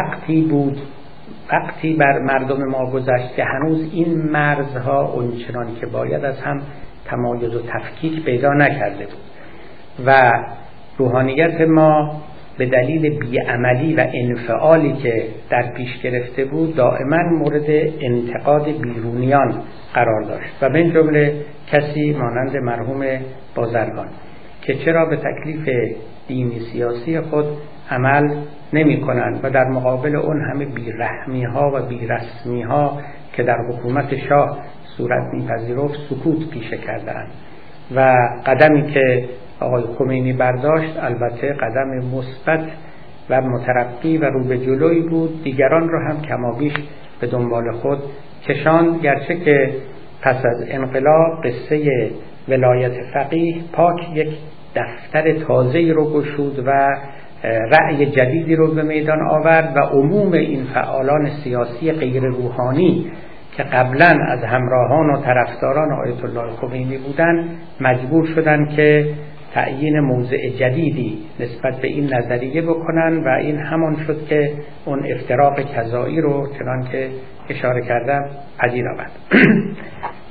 وقتی بر مردم ما گذشت که هنوز این مرزها اونچنان که باید از هم تمایز و تفکیک پیدا نکرده بود و روحانیت ما به دلیل بیعملی و انفعالی که در پیش گرفته بود دائما مورد انتقاد بیرونیان قرار داشت و من جمله کسی مانند مرحوم بازرگان که چرا به تکلیف دینی سیاسی خود عمل نمی کنند و در مقابل اون همه بیرحمی ها و بیرسمی ها که در حکومت شاه صورت می‌پذیرفت سکوت پیشه کردند و قدمی که آقای خمینی برداشت البته قدم مثبت و مترقی و رو به جلوی بود، دیگران رو هم کمابیش به دنبال خود کشان، گرچه که پس از انقلاب قصه ولایت فقیه پاک یک دفتر تازه‌ای رو گشود و رأی جدیدی رو به میدان آورد و عموم این فعالان سیاسی غیر روحانی که قبلا از همراهان و طرفداران آیت الله خمینی بودند مجبور شدند که تعیین موضع جدیدی نسبت به این نظریه بکنن و این همان شد که اون افتراق کذایی رو چنان که اشاره کردم پذیر آورد.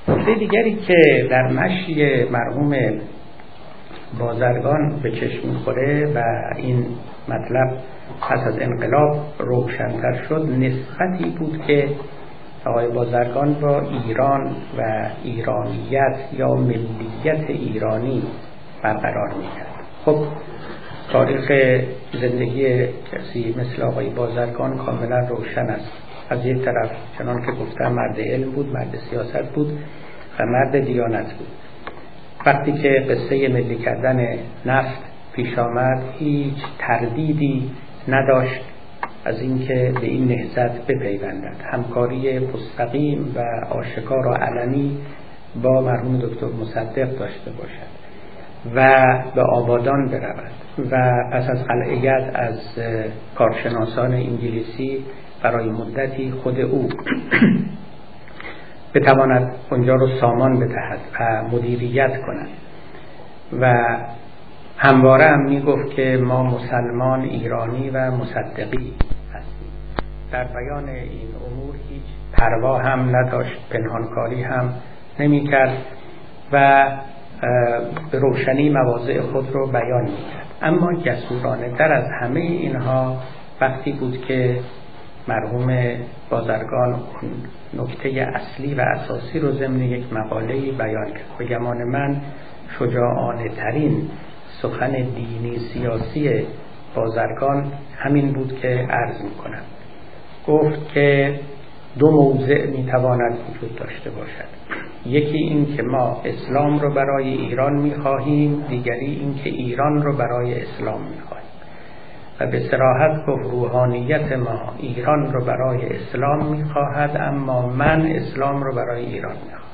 نکته دیگری که در مشی مرحوم بازرگان به چشم می‌خوره و این مطلب پس از انقلاب روشن‌تر شد، نسبتی بود که آقای بازرگان با ایران و ایرانیت یا ملیت ایرانی برقرار می‌کرد. خب تاریخ زندگی کسی مثل آقای بازرگان کاملا روشن است. از یک طرف چنان که گفتم مرد علم بود، مرد سیاست بود و مرد دیانت بود. وقتی که قصه ملی کردن نفت پیش آمد هیچ تردیدی نداشت از اینکه به این نهضت بپیوندد، همکاری مستقیم و آشکار و علنی با مرحوم دکتر مصدق داشته باشد و به آبادان برود و پس از قلعیت از کارشناسان انگلیسی برای مدتی خود او بتواند اونجا رو سامان بدهد و مدیریت کند و همواره هم میگفت که ما مسلمان، ایرانی و مصدقی هستیم. در بیان این امور هیچ پروا هم نداشت، پنهانکاری هم نمی کرد و به روشنی مواضع خود رو بیان می کرد. اما جسورانه تر از همه اینها وقتی بود که مرحوم بازرگان نکته اصلی و اساسی رو ضمن یک مقاله‌ای بیان کرد. به گمان من شجاعانه ترین سخن دینی سیاسی بازرگان همین بود که عرض می‌کنم. گفت که دو موضع میتواند وجود داشته باشد، یکی این که ما اسلام رو برای ایران میخواهیم، دیگری این که ایران رو برای اسلام میخواهیم. و به صراحت گفت روحانیت ما ایران رو برای اسلام میخواهد، اما من اسلام رو برای ایران میخواهم.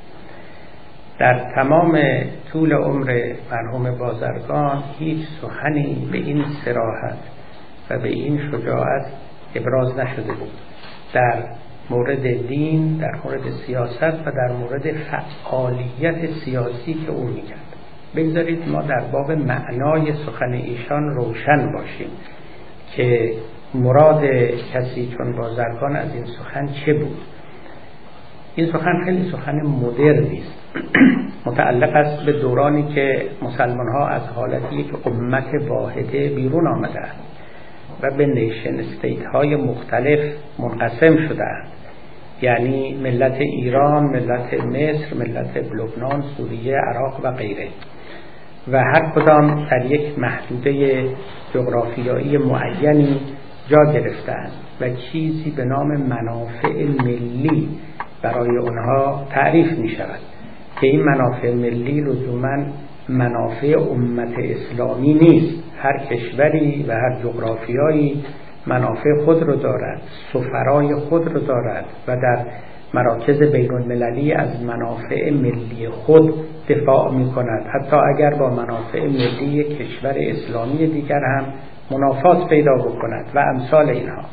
در تمام طول عمر مرحوم بازرگان هیچ سخنی به این صراحت و به این شجاعت ابراز نشده بود در مورد دین، در مورد سیاست و در مورد فعالیت سیاسی که او میکرد. بگذارید ما در باب معنای سخن ایشان روشن باشیم که مراد کسی چون بازرگان از این سخن چه بود. این سخن خیلی سخن مدرنی است، متعلق است به دورانی که مسلمان ها از حالت یک امت واحده بیرون آمدند و به نیشن استیت های مختلف منقسم شدند، یعنی ملت ایران، ملت مصر، ملت لبنان، سوریه، عراق و غیره، و هر کدام در یک محدوده جغرافیایی معینی جا گرفتند و چیزی به نام منافع ملی برای اونها تعریف می شود که این منافع ملی لزوماً منافع امت اسلامی نیست. هر کشوری و هر جغرافیایی منافع خود رو دارد، سفرای خود رو دارد و در مراکز بین المللی از منافع ملی خود دفاع می کند، حتی اگر با منافع ملی کشور اسلامی دیگر هم منافات پیدا بکند و امثال اینها.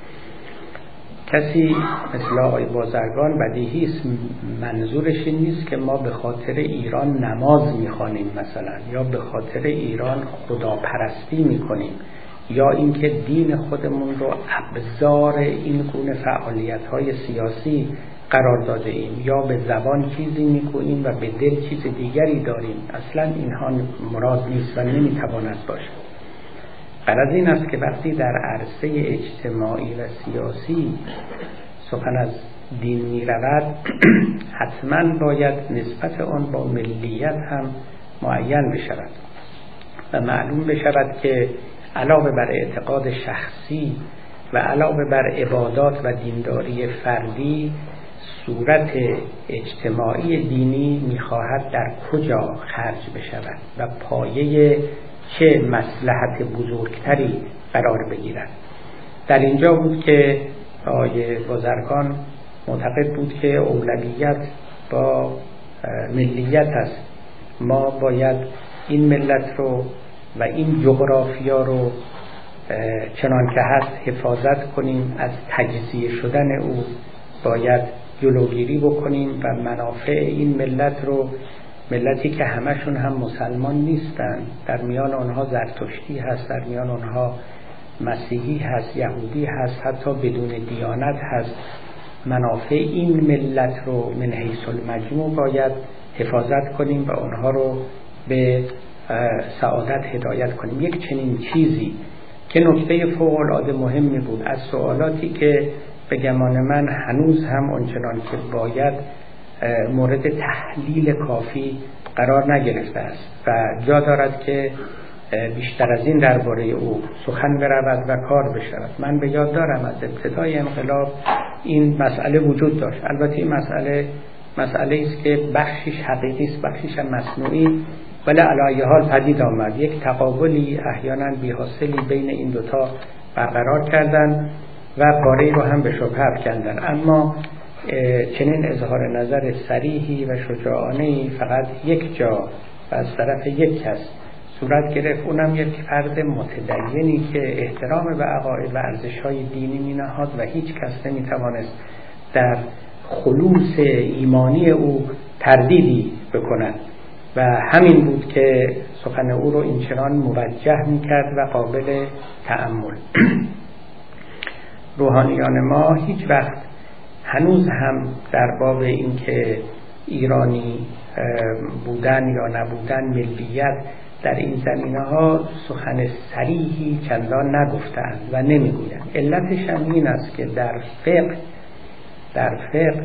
کسی مثل آقای بازرگان بدیهی است منظورش این نیست که ما به خاطر ایران نماز میخوانیم مثلا، یا به خاطر ایران خداپرستی میکنیم، یا اینکه دین خودمون رو ابزار این گونه فعالیت‌های سیاسی قرار داده ایم، یا به زبان چیزی میگوییم و به دل چیز دیگری داریم. اصلا اینها مراد نیست و نمیتواند باشد. غرض این است که وقتی در عرصه اجتماعی و سیاسی سخن از دین می رود حتما باید نسبت آن با ملیت هم معین بشود و معلوم بشود که علاوه بر اعتقاد شخصی و علاوه بر عبادات و دینداری فردی، صورت اجتماعی دینی می‌خواهد در کجا خرج بشود و پایه چه مصلحت بزرگتری قرار بگیرد. در اینجا بود که آقای بازرگان معتقد بود که اولویت با ملیت است. ما باید این ملت رو و این جغرافیا رو چنان که هست حفاظت کنیم، از تجزیه شدن او باید جلوگیری بکنیم و منافع این ملت رو، ملتی که همشون هم مسلمان نیستن، در میان آنها زرتشتی هست، در میان آنها مسیحی هست، یهودی هست، حتی بدون دیانت هست منافع این ملت رو من حیث المجموع باید حفاظت کنیم و اونها رو به سعادت هدایت کنیم. یک چنین چیزی که نکته فوق العاده مهمی بود از سوالاتی که به گمان من هنوز هم اونچنان که باید مورد تحلیل کافی قرار نگرفته است و جا دارد که بیشتر از این درباره او سخن برود و کار بشود. من به یاد دارم از ابتدای انقلاب این مسئله وجود داشت. البته این مسئله است که بخشش حقیقی است، بخشش هم مصنوعی، ولی علی حال پدید آمد. یک تقابلی احیانا بی‌حاصلی بین این دوتا برقرار کردن و پاره رو هم به شبهه افکندن. اما چنین اظهار نظر صریحی و شجاعانه‌ای فقط یک جا و از طرف یک کس صورت گرفت، اونم یک فرد متدینی که احترام به عقاید و ارزش‌های دینی می‌نهاد و هیچ کس نمی‌توانست در خلوص ایمانی او تردیدی بکند و همین بود که سخن او رو اینچنان موجه می‌کرد و قابل تأمل. روحانیان ما هیچ وقت هنوز هم در باب این که ایرانی بودن یا نبودن، ملیت، در این زمینه‌ها سخن صریحی چندان نگفتند و نمیگویند. علتش هم این است که در فقه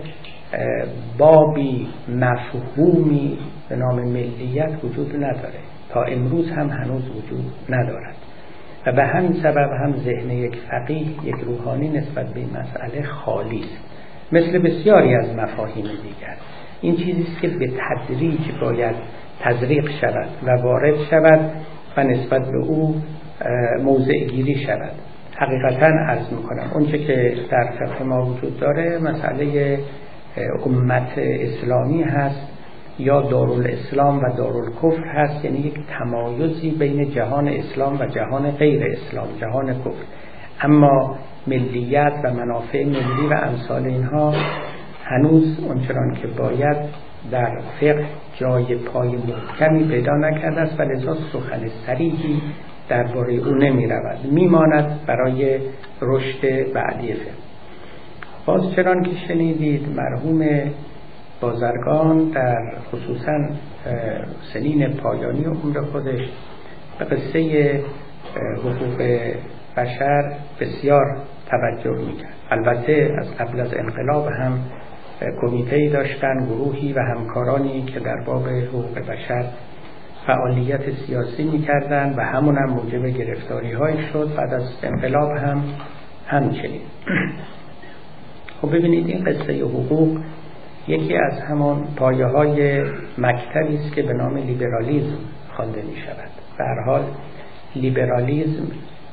بابی مفهومی به نام ملیت وجود نداره، تا امروز هم هنوز وجود ندارد و به همین سبب هم ذهن یک فقیه، یک روحانی نسبت به این مسئله خالی است، مثل بسیاری از مفاهیم دیگر. این چیزی است که به تدریج باید تزریق شود و وارد شود و نسبت به او موضع گیری شود. حقیقتا عرض میکنم اونچه که در فقه ما وجود داره مسئله امت اسلامی هست یا دارالاسلام و دارالکفر هست، یعنی یک تمایزی بین جهان اسلام و جهان غیر اسلام، جهان کفر. اما ملیت و منافع ملی و امثال اینها هنوز اونچنان که باید در فقه جای پای محکمی پیدا نکرده است و لذا سخن صریحی درباره او نمی رود، میماند برای رشد بعدی فقه. باز چنان که شنیدید مرحوم بازرگان در خصوصا سنین پایانی عمر خودش به قصه حقوق بشر بسیار توجه میکرد. البته از قبل از انقلاب هم کمیته‌ای داشتن، گروهی و همکارانی که در باب حقوق بشر فعالیت سیاسی میکردن و همون هم موجب گرفتاری های شد. بعد از انقلاب هم همچنین. خب ببینید این قصه حقوق یکی از همان پایه های مکتبی است که به نام لیبرالیسم خوانده می شود. به هر حال لیبرالیسم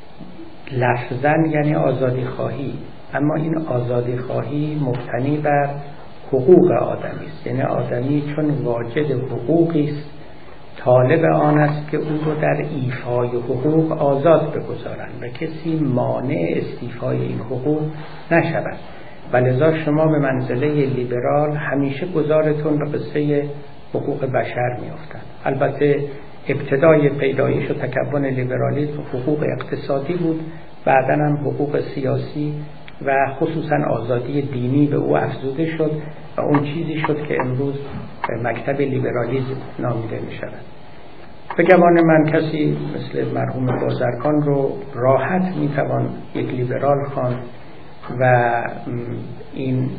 لفظاً یعنی آزادی خواهی، اما این آزادی خواهی مبتنی بر حقوق آدمی است، یعنی آدمی چون واجد حقوقی است طالب آن است که او رو در ایفای حقوق آزاد بگذارند و کسی مانع استیفای این حقوق نشود. ولذا شما به منزله لیبرال همیشه گذارتون به قصه حقوق بشر میافتند. البته ابتدای پیدایش و تکون لیبرالیسم حقوق اقتصادی بود، بعداً هم حقوق سیاسی و خصوصاً آزادی دینی به او افزوده شد و اون چیزی شد که امروز مکتب لیبرالیسم نامیده می شود. به گمان من کسی مثل مرحوم بازرگان رو راحت می توان یک لیبرال خواند و این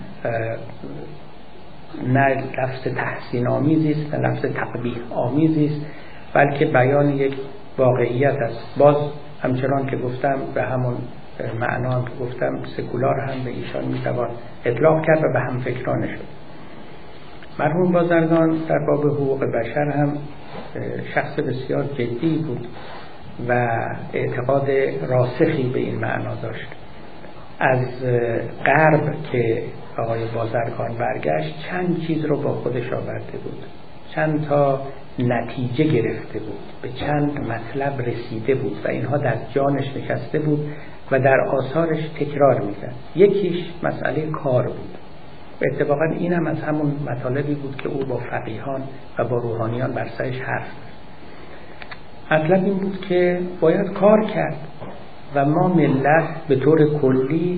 نه لفظ تحسین آمیزی است نه لفظ تقبیح آمیزی است، بلکه بیان یک واقعیت است. باز همچنان که گفتم به همون معنا هم که گفتم سکولار هم به ایشان میتوان اطلاق کرد و به هم فکرانه شد. مرحوم بازرگان در باب حقوق بشر هم شخص بسیار جدی بود و اعتقاد راسخی به این معنا داشت. از غرب که آقای بازرگان برگشت چند چیز رو با خودش آورده بود، چند تا نتیجه گرفته بود، به چند مطلب رسیده بود و اینها در جانش نشسته بود و در آثارش تکرار می‌کرد. یکیش مسئله کار بود و اتفاقا اینم از همون مطالبی بود که او با فقیهان و با روحانیان بر سرش حرف زد. مطلب این بود که باید کار کرد و ما ملت به طور کلی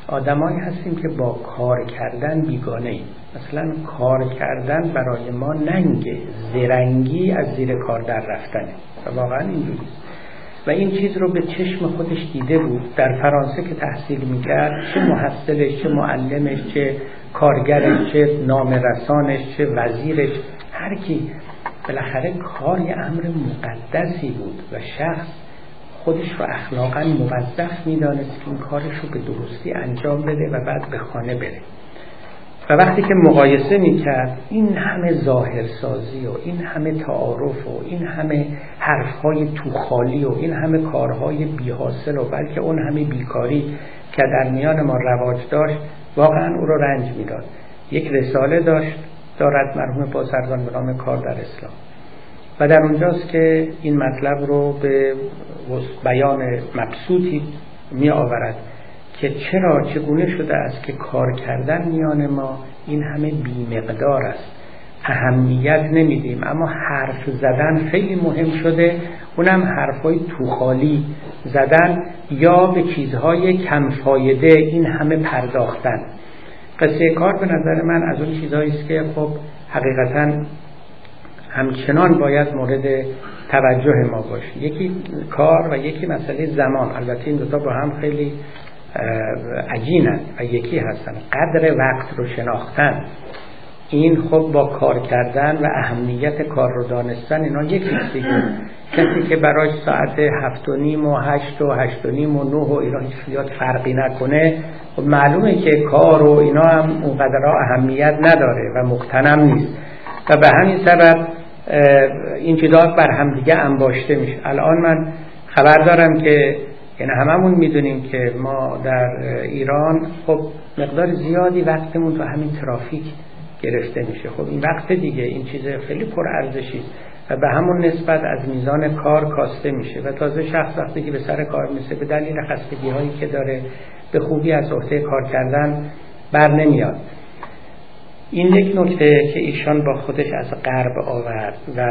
آدمایی هستیم که با کار کردن بیگانه ایم. مثلا کار کردن برای ما ننگه، زرنگی از زیر کار در رفتنه و واقعا اینجوریست و این چیز رو به چشم خودش دیده بود. در فرانسه که تحصیل میکرد، چه محصلش، چه معلمش، چه کارگرش، چه نامه‌رسانش، چه وزیرش، هر کی، بالاخره کار یه امر مقدسی بود و شخص خودش رو اخلاقاً موظف میدانست که این کارش رو به درستی انجام بده و بعد به خانه بره. و وقتی که مقایسه میکرد این همه ظاهرسازی و این همه تعارف و این همه حرفهای توخالی و این همه کارهای بی‌حاصل و بلکه اون همه بیکاری که در میان ما رواج داشت، واقعا او رو رنج میداد. یک رساله دارد مرحوم بازرگان به نام کار در اسلام و در اونجاست که این مطلب رو به بیان مبسوطی می آورد که چگونه شده است که کار کردن میان ما این همه بی‌مقدار است، اهمیت نمیدیم، اما حرف زدن خیلی مهم شده، اونم حرفای توخالی زدن یا به چیزهای کم فایده این همه پرداختن. قصه کار به نظر من از اون چیزهایی است که خب حقیقتاً همچنان باید مورد توجه ما باشه. یکی کار و یکی مسئله زمان. البته این دوتا با هم خیلی عجینن و یکی هستن. قدر وقت رو شناختن، این خب با کار کردن و اهمیت کار رو دانستن، اینا یکی است دیگه. کسی که براش ساعت 7:30 و 8 و 8:30 و 9 و اینا هیچ فرقی نکنه، خب معلومه که کار و اینا هم اونقدر اهمیت نداره و مقتنم نیست و به همین سبب این چیزا بر هم دیگه انباشته میشه. الان من خبر دارم که یعنی هممون میدونیم که ما در ایران خب مقدار زیادی وقتمون تو همین ترافیک گرفته میشه. خب این وقت دیگه این چیز خیلی پرارزشی و به همون نسبت از میزان کار کاسته میشه و تازه شخص وقتی که به سر کار میسه به دلیل خستگی هایی که داره به خوبی از عهده کار کردن بر نمیاد. این یک نکته که ایشان با خودش از غرب آورد و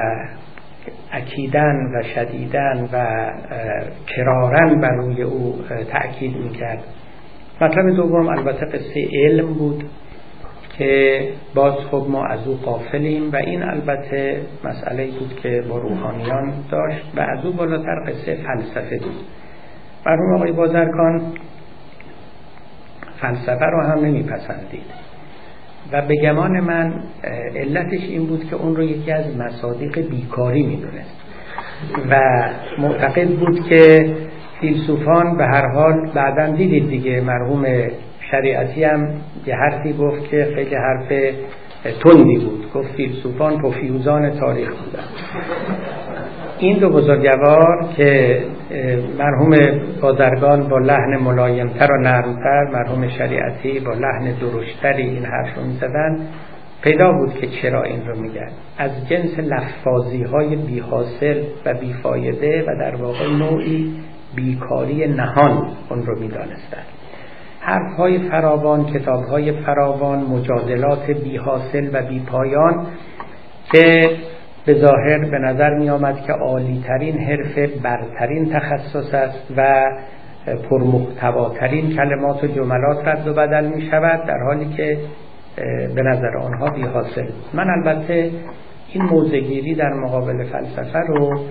اکیدن و شدیدن و کرارن بر روی او تأکید میکرد. مطلب دوم البته قصه علم بود که باز خب ما از او غافلیم و این البته مسئله بود که با روحانیان داشت و از او بالاتر قصه فلسفه بود. مرحوم آقای بازرگان فلسفه رو هم نمیپسندید و به گمان من علتش این بود که اون رو یکی از مصادیق بیکاری میدونست و معتقد بود که فیلسوفان به هر حال بعداً دیدید دیگه، مرحوم شریعتی هم یه حرفی گفت که خیلی حرف تندی بود، گفت فیلسوفان پفیوزان تاریخ بودن. این دو بزرگوار که مرحوم بازرگان با لحن ملایمتر و نرمتر، مرحوم شریعتی با لحن درشتری این حرف رو می‌زدن، پیدا بود که چرا این رو میگن. از جنس لفاظی های بی حاصل و بی فایده و در واقع نوعی بیکاری نهان اون رو میدانستن. حرف‌های فراوان، کتاب‌های فراوان، مجادلات بی حاصل و بی پایان که به ظاهر به نظر می آمد که عالی‌ترین حرفه، برترین تخصص است و پرمحتواترین کلمات و جملات رد و بدل می شود، در حالی که به نظر آنها بی حاصل. من البته این موضع‌گیری در مقابل فلسفه رو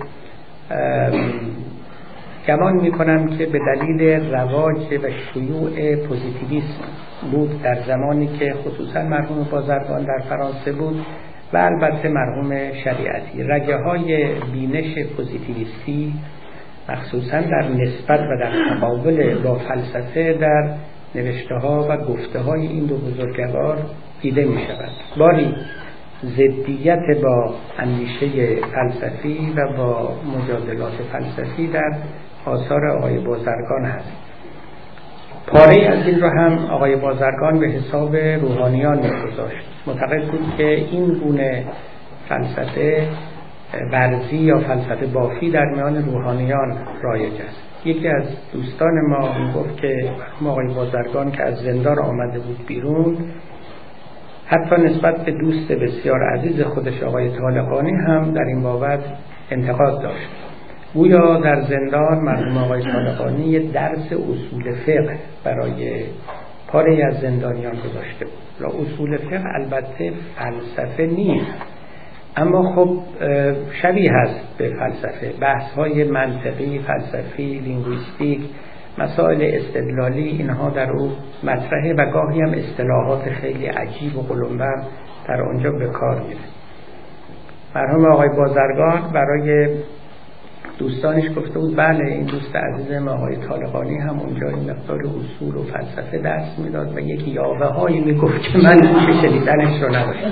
گمان می کنم که به دلیل رواج و شیوع پوزیتیویسم بود در زمانی که خصوصا مرحوم بازرگان در فرانسه بود و البته مرحوم شریعتی. رگه های بینش پوزیتیویستی مخصوصا در نسبت و در تقابل با فلسفه در نوشته ها و گفته های این دو بزرگوار دیده می شود. باری ضدیت با اندیشه فلسفی و با مجادلات فلسفی در آثار آقای بازرگان هست. پاره از این رو هم آقای بازرگان به حساب روحانیان می‌گذاشت. معتقد بود که این گونه فلسفه ورزی یا فلسفه بافی در میان روحانیان رایج است. یکی از دوستان ما گفت که آقای بازرگان که از زندان آمده بود بیرون، حتی نسبت به دوست بسیار عزیز خودش آقای طالقانی هم در این بابت انتقاد داشت. گویا در زندان مرحوم آقای طالقانی یه درس اصول فقه برای پاره از زندانیان گذاشته بود. اصول فقه البته فلسفه نیست، اما خب شبیه هست به فلسفه. بحث‌های منطقی، فلسفی، لینگویستیک، مسائل استدلالی، اینها در او مطرحه و گاهی هم اصطلاحات خیلی عجیب و قلمبر در آنجا به کار میره. مرحوم آقای بازرگان برای دوستانش گفته بود بله این دوست عزیزم آقای طالقانی هم اونجا این مقدار اصول و فلسفه درس میداد و یکی یاوه هایی میگفت که من گوش شنیدنش رو نداشتم.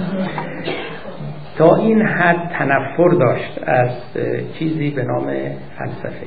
تا این حد تنفر داشت از چیزی به نام فلسفه.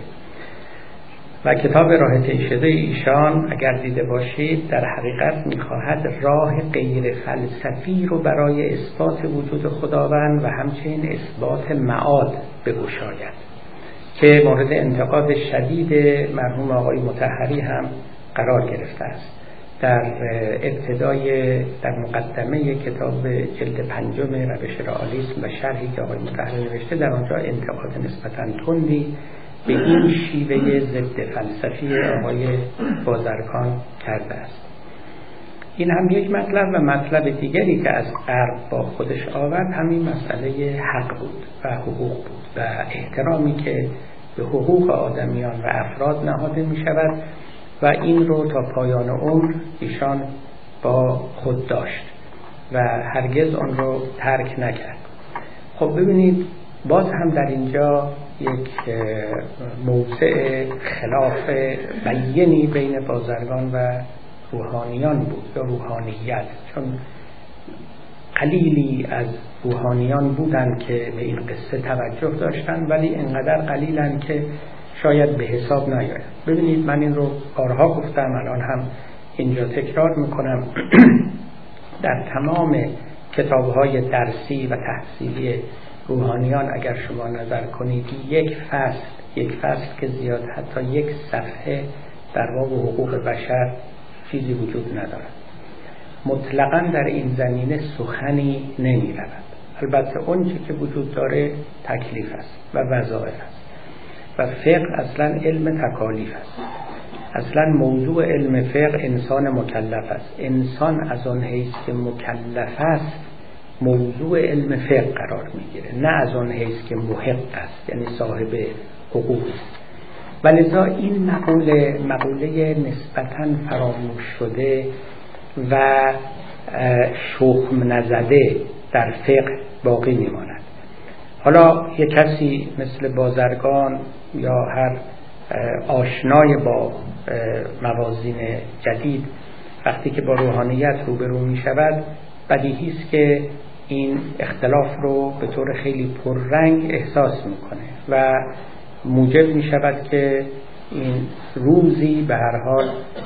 و کتاب راه طی شده ایشان اگر دیده باشید در حقیقت میخواهد راه غیر فلسفی رو برای اثبات وجود خداوند و همچنین اثبات معاد بگشاید که مورد انتقاد شدید مرحوم آقای مطهری هم قرار گرفته است. در ابتدای در مقدمه کتاب جلد 5 روش رئالیسم و شرحی که آقای مطهری نوشته در آنجا انتقاد نسبتاً تندی به این شیوه ضد فلسفی آقای بازرگان کرده است. این هم یک مطلب و مطلب دیگری که از غرب با خودش آورد همین مسئله حق بود و حقوق بود و احترامی که به حقوق آدمیان و افراد نهاده می شود و این رو تا پایان عمر ایشان با خود داشت و هرگز آن رو ترک نکرد. خب ببینید باز هم در اینجا یک موضع خلاف بیینی بین بازرگان و روحانیان بود یا روحانیت، چون قلیلی از روحانیان بودند که به این قصه توجه داشتند ولی انقدر قلیلند که شاید به حساب نیاید. ببینید من این رو بارها گفتم، الان هم اینجا تکرار میکنم. در تمام کتاب‌های درسی و تحصیلی روحانیان اگر شما نظر کنید یک فصل که زیاد حتی یک صفحه در باب حقوق بشر چیزی وجود ندارد. مطلقاً در این زمینه سخنی نمی رود. البته اون که وجود داره تکلیف است و وظایف است و فقه اصلا علم تکالیف است. اصلا موضوع علم فقه انسان مکلف است. انسان از آن حیث که مکلف است موضوع علم فقه قرار میگیره، نه از آن حیث که محق است یعنی صاحب حقوق است. ولذا این مقوله نسبتاً فراموش شده و شخم نزده در فقه باقی میماند. حالا یک کسی مثل بازرگان یا هر آشنای با موازین جدید وقتی که با روحانیت روبرو می شود بدیهی است که این اختلاف رو به طور خیلی پررنگ احساس میکنه و موجب می شود که این روزی به هر حال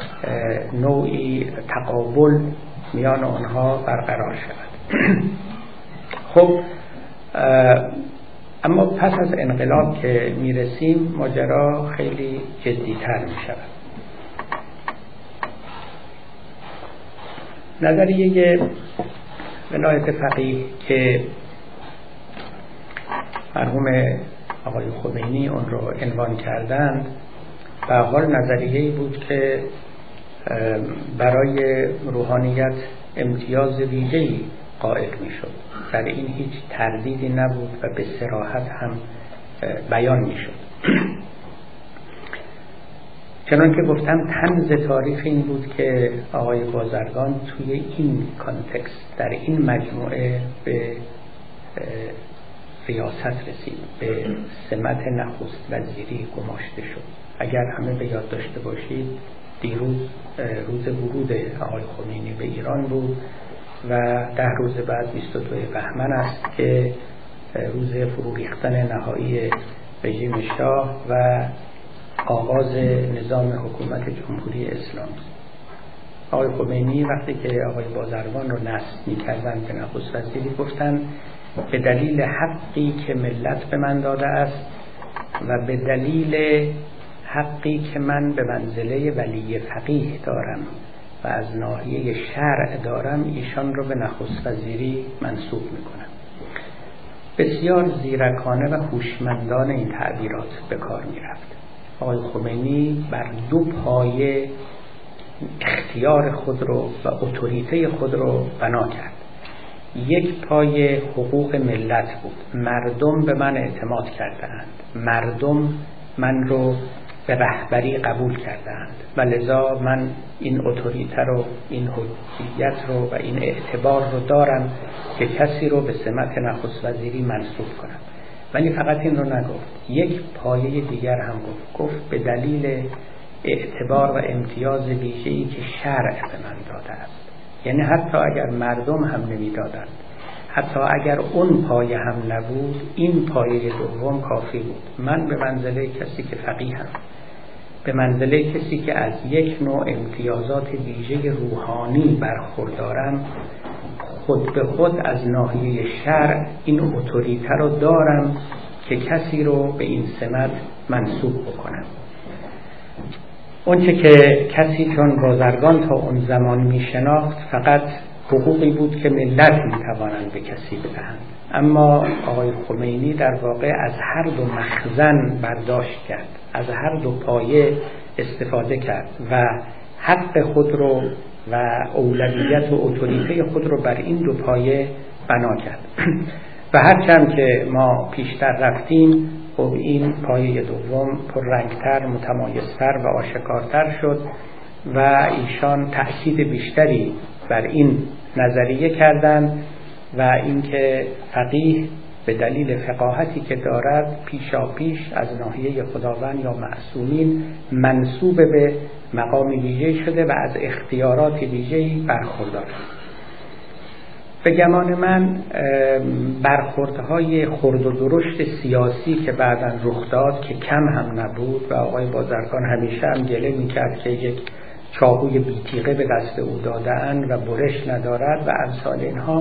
نوعی تقابل میان آنها برقرار شود. خب اما پس از انقلاب که میرسیم ماجرا خیلی جدی‌تر می شود. نظریه ولایت فقیه که مرحوم آقای خمینی اون رو عنوان کردند به حال نظریه‌ای بود که برای روحانیت امتیاز ویژه‌ای قائل می‌شد. در این هیچ تردیدی نبود و به صراحت هم بیان می‌شد. چنانکه گفتم طنز تاریخ این بود که آقای بازرگان توی این کانتکست در این مجموعه به ریاست رسید، به سمت نخست وزیری گماشته شد. اگر همه به یاد داشته باشید دیروز روز ورود آقای خمینی به ایران بود و 10 روز بعد 22 بهمن است که روز فرو ریختن نهایی رژیم شاه و آغاز نظام حکومت جمهوری اسلامی. آقای خمینی وقتی که آقای بازرگان رو نصب می‌کردن به نخست وزیری گفتن به دلیل حقی که ملت به من داده است و به دلیل حقی که من به منزله ولی فقیه دارم و از ناحیه شرع دارم ایشان رو به نخست وزیری منصوب میکنم. بسیار زیرکانه و هوشمندانه این تعبیرات به کار میرفت. آقای خمینی بر 2 پایه اختیار خود رو و اتوریته خود رو بنا کرد. یک پای حقوق ملت بود. مردم به من اعتماد کردند، مردم من رو به رهبری قبول کردند و لذا من این اتوریته رو، این حجیت رو و این اعتبار رو دارم که کسی رو به سمت نخست وزیری منصوب کنم. ولی فقط این رو نگفت، یک پایه دیگر هم گفت به دلیل اعتبار و امتیاز ویژه‌ای که شرع به من داده است. یعنی حتی اگر مردم هم نمیدادند، حتی اگر اون پایه هم نبود، این پایه دوم کافی بود. من به منزله کسی که فقیهم، به منزله کسی که از یک نوع امتیازات ویژه روحانی برخوردارم، خود به خود از ناحیه شرع این اتوریته رو دارم که کسی رو به این سمت منصوب بکنم. اون که کسی چون بازرگان تا اون زمان می شناخت فقط حقوقی بود که ملت می توانند به کسی بدهند، اما آقای خمینی در واقع از هر دو مخزن برداشت کرد، از هر دو پایه استفاده کرد و حق خود رو و اولویت و اتوریته خود رو بر این دو پایه بنا کرد. و هرچند که ما پیشتر رفتیم، خب این پایه دوم پررنگتر، متمایزتر و آشکارتر شد و ایشان تأکید بیشتری بر این نظریه کردند و اینکه فقیه به دلیل فقاهتی که دارد پیشاپیش از ناحیه خداوند یا معصومین منسوب به مقام ویژه شده و از اختیارات ویژه‌ای برخوردار. به گمان من برخوردهای خرد و درشت سیاسی که بعداً رخ داد که کم هم نبود و آقای بازرگان همیشه هم گله می‌کرد که یک چاقوی بی‌تیغه به دست او داده‌اند و برش ندارد و امثال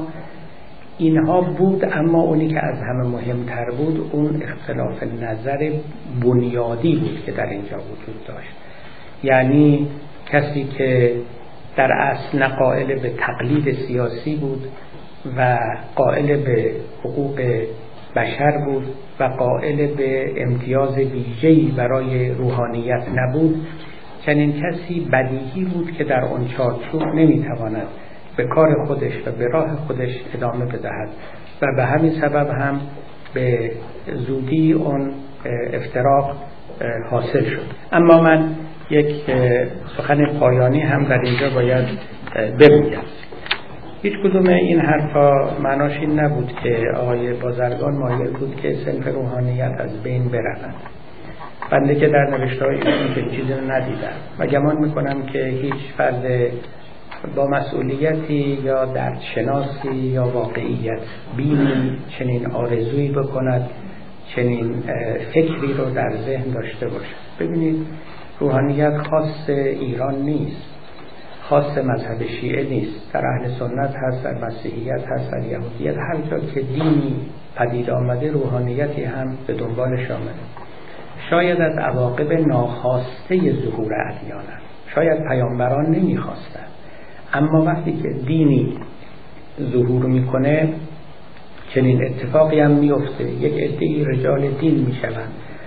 اینها بود. اما اونی که از همه مهمتر بود اون اختلاف نظر بنیادی بود که در اینجا وجود داشت. یعنی کسی که در اصل نه قائل به تقلید سیاسی بود و قائل به حقوق بشر بود و قائل به امتیاز ویژه‌ای برای روحانیت نبود، چنین کسی بدیهی بود که در آن چارچوب نمیتواند به کار خودش و به راه خودش ادامه بدهد و به همین سبب هم به زودی اون افتراق حاصل شد. اما من یک سخن پایانی هم در اینجا باید بگویم. هیچ کدوم این حرفا معناش این نبود که آقای بازرگان مایل بود که صنف روحانیت از بین برود. بنده که در نوشته‌های ایشون که چیزی رو ندیدم و گمان میکنم که هیچ فرد با مسئولیتی یا دردشناسی یا واقعیت بینی چنین آرزویی بکند، چنین فکری رو در ذهن داشته باشد. ببینید، روحانیت خاص ایران نیست، خاص مذهب شیعه نیست، در اهل سنت هست، در مسیحیت هست، در یهودیت، هر جا که دینی پدید آمده روحانیتی هم به دنبالش آمده. شاید از عواقب ناخواسته ظهور ادیان است، شاید پیامبران نمیخواستند، اما وقتی که دینی ظهور میکنه چنین اتفاقی هم میفته. یک عده‌ای رجال دین میشوند،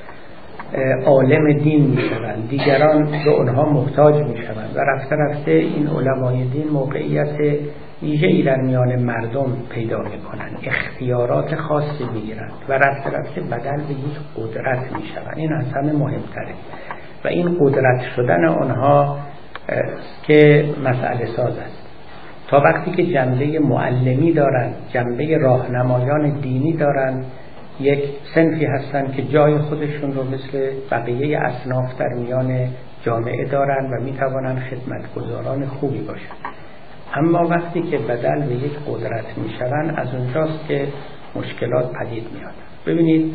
عالم دین میشوند، دیگران به اونها محتاج میشوند و رفته رفته این علمای دین موقعیت ویژه‌ای در میان مردم پیدا میکنند، اختیارات خاصی میگیرند و رفته رفته بدل به یک قدرت میشوند. این از همه مهمتره و این قدرت شدن آنها که مسئله ساز است. تا وقتی که جنبه معلمی دارند، جنبه راهنمایان دینی دارند، یک صنفی هستند که جای خودشون رو مثل بقیه اصناف در میان جامعه دارند و میتوانند خدمتگزاران خوبی باشند. اما وقتی که بدل به یک قدرت میشوند، از اونجاست که مشکلات پدید میاد. ببینید،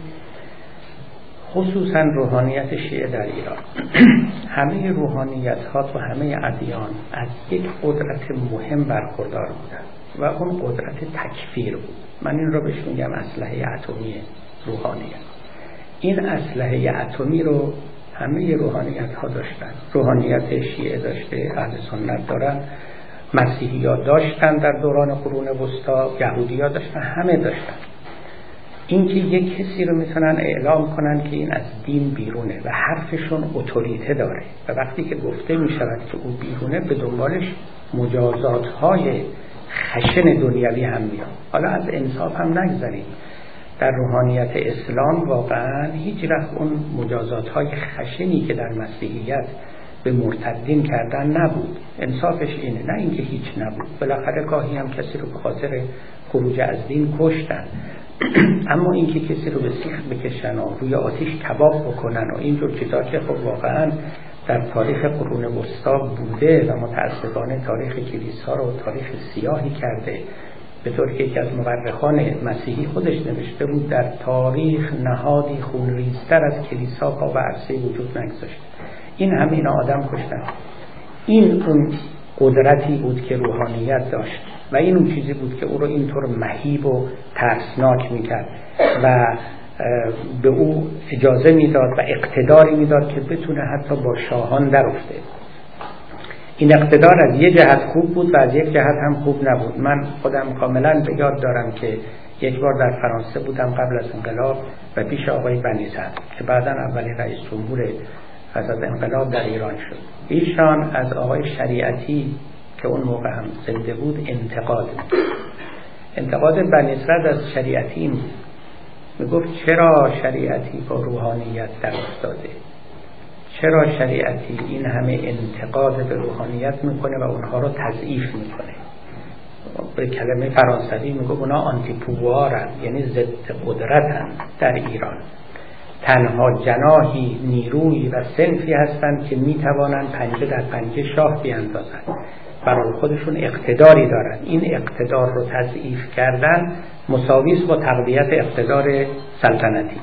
خصوصا روحانیت شیعه در ایران همه روحانیت ها و همه ادیان از یک قدرت مهم برخوردار بودند و اون قدرت تکفیر بود. من این رو بهش میگم اسلحه اتمی روحانیت. این اسلحه اتمی رو همه روحانیت ها داشتن. روحانیت شیعه داشته، اهل سنت دارن، مسیحی ها داشتن در دوران قرون وسطی، یهودی ها داشتن، همه داشتن. اینکه یک کسی رو میتونن اعلام کنن که این از دین بیرونه و حرفشون اتوریته داره و وقتی که گفته میشود که او بیرونه به دنبالش مجازات‌های خشن دنیوی هم میاد. حالا از انصاف هم نگذاریم، در روحانیت اسلام واقعا هیچ وقت اون مجازات‌های خشنی که در مسیحیت به مرتدین کردن نبود. انصافش اینه، نه اینکه هیچ نبود، بالاخره گاهی هم کسی رو به خاطر خروج از دین کشتن، اما اینکه کسی رو به سیخ بکشن و روی آتش کباب بکنن و اینجور چیزا که خب واقعا در تاریخ قرون وسطا بوده و متاسفانه تاریخ کلیسا رو تاریخ سیاهی کرده، به طور که یکی از مورخان مسیحی خودش نوشته بود در تاریخ نهادی خونریزتر از کلیسا پا به عرصه وجود نگذاشت. این همه اینا آدم کشتن. این اون قدرتی بود که روحانیت داشت و این اون چیزی بود که او رو اینطور مهیب و ترسناک میکرد و به او اجازه میداد و اقتداری میداد که بتونه حتی با شاهان درفته. این اقتدار از یک جهت خوب بود و از یک جهت هم خوب نبود. من خودم کاملا به یاد دارم که یک بار در فرانسه بودم قبل از انقلاب و پیش آقای بنی صدر که بعداً اولین رئیس جمهور پس از انقلاب در ایران شد. ایشان از آقای شریعتی که اون موقع هم زنده بود انتقاد بنی صدر از شریعتی بود. میگفت چرا شریعتی با روحانیت در افتاده؟ چرا شریعتی این همه انتقاد به روحانیت میکنه و اونها رو تضعیف میکنه؟ به کلمه فرانسوی میگه اونا آنتی پووارن، یعنی ضد قدرتن در ایران. تنها جناحی نیرویی و صنفی هستند که میتوانند پنجه در پنجه شاه بیاندازند، برای خودشون اقتداری دارن. این اقتدار رو تضعیف کردن مساوی است با تقویت اقتدار سلطنتی.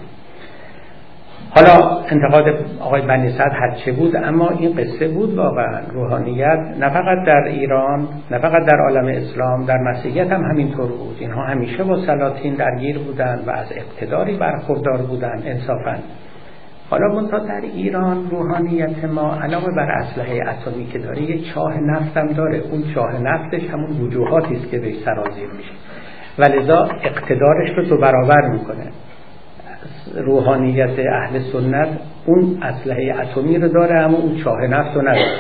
حالا انتقاد آقای بنی صدر هرچه بود، اما این قصه بود واقعا. روحانیت نه فقط در ایران، نه فقط در عالم اسلام، در مسیحیت هم همینطور بود. اینها همیشه با سلاطین درگیر بودند و از اقتداری برخوردار بودند انصافا. حالا منتها در ایران روحانیت ما علاوه بر اسلحه اتمی که داره یک چاه نفت هم داره. اون چاه نفتش همون وجوهاتی است که بهش سرازیر میشه و لذا اقتدارش رو 2 برابر میکنه. روحانیت اهل سنت اون اسلحه اتمی رو داره اما اون چاه نفت رو نداره.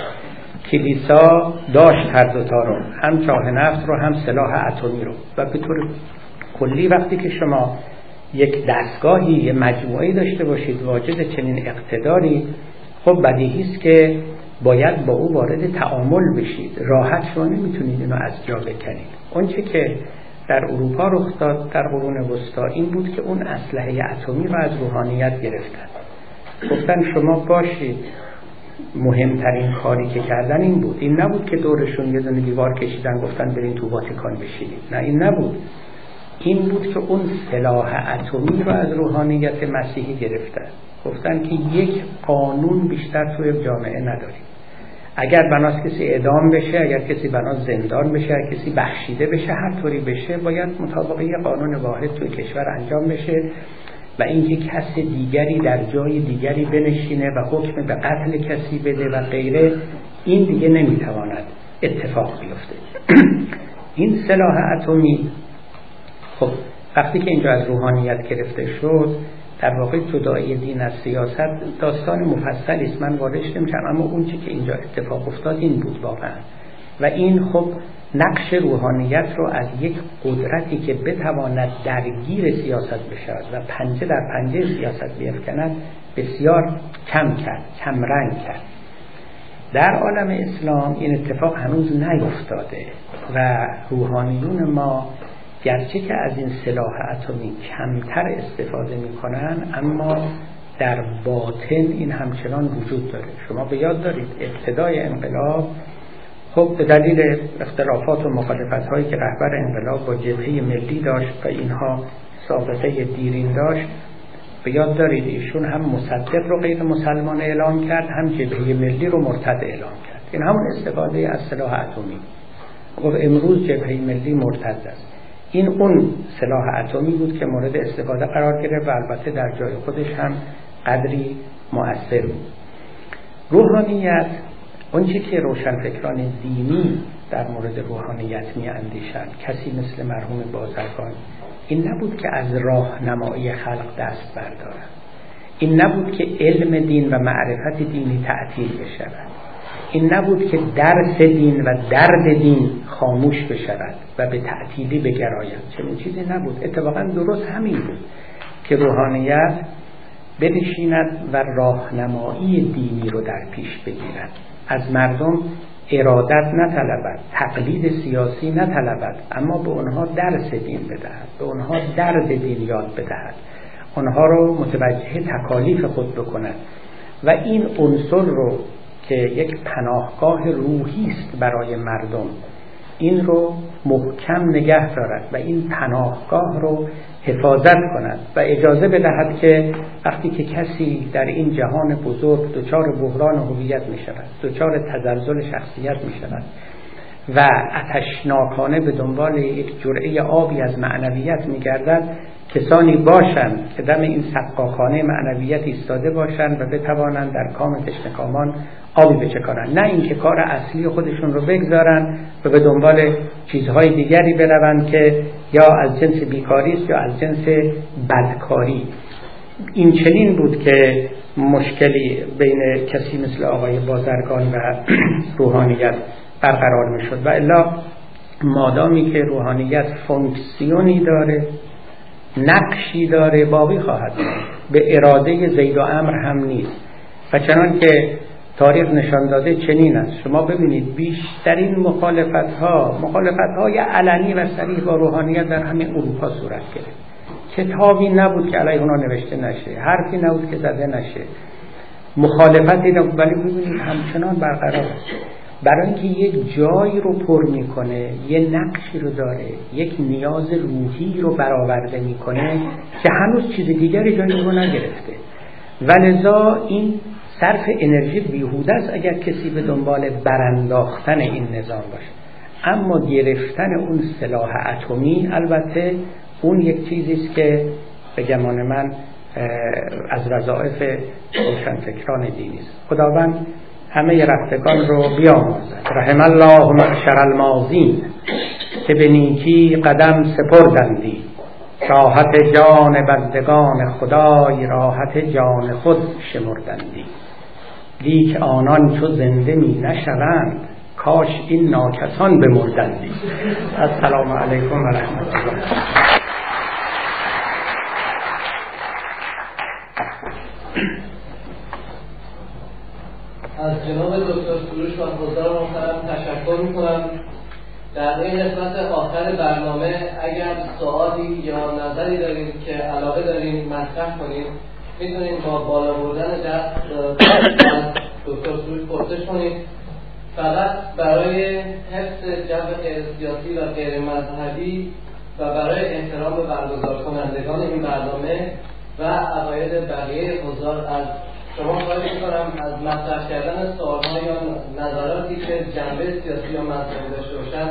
کلیسا داشت هر دوتا رو، هم چاه نفت رو هم سلاح اتمی رو. و به طور کلی وقتی که شما یک دستگاهی، یک مجموعه‌ای داشته باشید واجد چنین اقتداری، خب بدیهی است که باید با او وارد تعامل بشید. راحت شما نمیتونید اینو از جا بکنید. اون چه که در اروپا رخ داد در قرون وسطا این بود که اون اسلحه اتمی رو از روحانیت گرفتن. گفتن شما باشید. مهمترین کاری که کردن این بود. این نبود که دورشون یه دونه دیوار کشیدن گفتن برین تو واتیکان بشینید. نه، این نبود. این بود که اون سلاح اتمی رو از روحانیت مسیحی گرفتن. گفتن که یک قانون بیشتر توی جامعه نداریم. اگر بناست کسی اعدام بشه، اگر کسی بناست زندان بشه، اگر کسی بخشیده بشه، هر طوری بشه باید مطابق یک قانون واحد توی کشور انجام بشه و اینکه کس دیگری در جای دیگری بنشینه و حکم به قتل کسی بده و غیره، این دیگه نمیتواند اتفاق بیفته. این سلاح اتمی خب وقتی که اینجا از روحانیت گرفته شد، در واقع جدایی دین از سیاست داستان مفصلی است، من واردش نمیشم، اما اون چی که اینجا اتفاق افتاد این بود واقعا. و این خب نقش روحانیت رو از یک قدرتی که بتواند درگیر سیاست بشود و پنجه در پنجه سیاست بیفکند بسیار کم کرد، کم رنگ کرد. در عالم اسلام این اتفاق هنوز نیفتاده و روحانیون ما گرچه که از این سلاح اتمی کمتر استفاده میکنن، اما در باطن این همچنان وجود داره. شما به یاد دارید ابتدای انقلاب خب به دلیل اختلافات و مخالفت هایی که رهبر انقلاب با جبهه ملی داشت و اینها سابقه دیرین داشت، به یاد دارید ایشون هم مصدق رو غیر مسلمان اعلام کرد، هم جبهه ملی رو مرتد اعلام کرد. این همون استفاده از سلاح اتمی. گفت امروز جبهه ملی مرتد است. این اون سلاح اتمی بود که مورد استفاده قرار گرفت و البته در جای خودش هم قدری مؤثر بود. روحانیت، اون چیزی که روشنفکران دینی در مورد روحانیت می اندیشند، کسی مثل مرحوم بازرگان، این نبود که از راهنمایی خلق دست بردارند، این نبود که علم دین و معرفت دینی تعطیل بشود، این نبود که درس دین و درد دین خاموش بشود و به تعطیلی بگراید. چنین چیزی نبود. اتفاقا درست همین بود که روحانیت بنشیند و راهنمایی دینی رو در پیش بگیرد، از مردم ارادت نطلبد، تقلید سیاسی نطلبد، اما به اونها درس دین بدهد، به اونها درد دین یاد بدهد، اونها رو متوجه تکالیف خود بکند و این عنصر رو که یک پناهگاه روحی است برای مردم، این رو محکم نگه دارد و این پناهگاه رو حفاظت کند و اجازه بدهد که وقتی که کسی در این جهان بزرگ دچار بحران هویت می شود، دچار تزلزل شخصیت می شود و آتشناکانه به دنبال یک جرعه آبی از معنویت می گردد، کسانی باشند که دم این سقاخانه معنویت ایستاده باشند و بتوانند در کام تشنه‌کامان آبی بچکانند، نه اینکه کار اصلی خودشون رو بگذارن و به دنبال چیزهای دیگری بروند که یا از جنس بیکاری است یا از جنس بدکاری. این چنین بود که مشکلی بین کسی مثل آقای بازرگان و روحانیت برقرار می شد و الا مادامی که روحانیت فونکسیونی داره، نقشی داره، باقی خواهد بود، به اراده زید و عمرو هم نیست. و چنان که تاریخ نشان داده چنین است. شما ببینید بیشترین مخالفت‌های علنی و صریح با روحانیت در همین اروپا صورت گرفت. کتابی نبود که علیه اونا نوشته نشه، حرفی نبود که زده نشه، مخالفتی نبود، ولی ببینید همچنان برقرار است. برای اینکه یک جایی رو پر میکنه، یه نقشی رو داره، یک نیاز روحی رو برآورده میکنه که هنوز چیز دیگری جایی رو نگرفته و لذا این صرف انرژی بیهوده است اگر کسی به دنبال برانداختن این نظام باشه. اما گرفتن اون سلاح اتمی البته اون یک چیزی است که به گمان من از وظایف روشنفکران دینی است. خداوند همه رفتگان رو بیامرزد. رحم الله معشر الماضین که به نیکی قدم سپردندی، راحت جان بندگان خدای راحت جان خود شمردندی. لیک آنان چو زنده می نشوند، کاش این ناکسان بمردندی. السلام علیکم و رحمت الله. از جناب دکتر سروش و حضار محترم تشکر میکنم. در این قسمت آخر برنامه اگر سوالی یا نظری دارید که علاقه دارید مطرح کنید، میتونید با بالا بردن دست از دکتر سروش پرسش کنید. فقط برای حفظ جو غیر سیاسی و غیر مذهبی و برای احترام به برگزار کنندگان این برنامه و عقاید بقیه حضار از شما خواهش می‌کنم از مطرح کردن سوال‌ها یا نظراتی که جنبه سیاسی یا مذهبی داشته باشند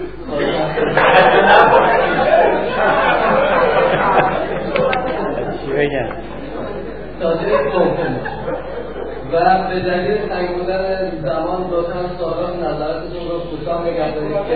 تاجر کنکن و به دلیل تنگ بودن زمان لطفاً سوالات نظراتتون رو کوتاه نگه دارید که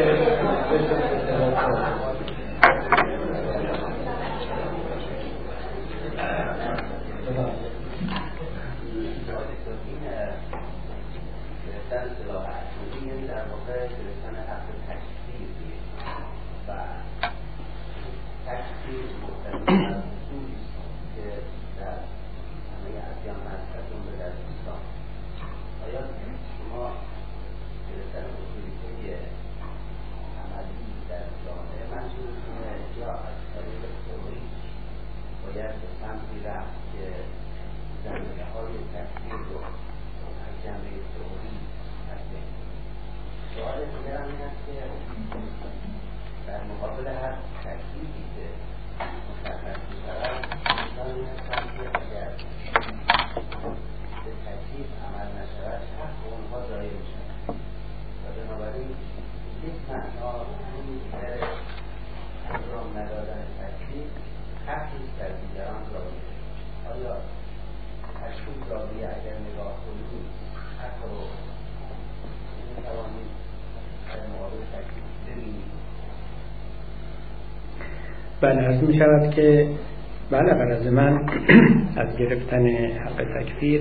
بله، عرض می شود که بله، غرض من از گرفتن حق تکفیر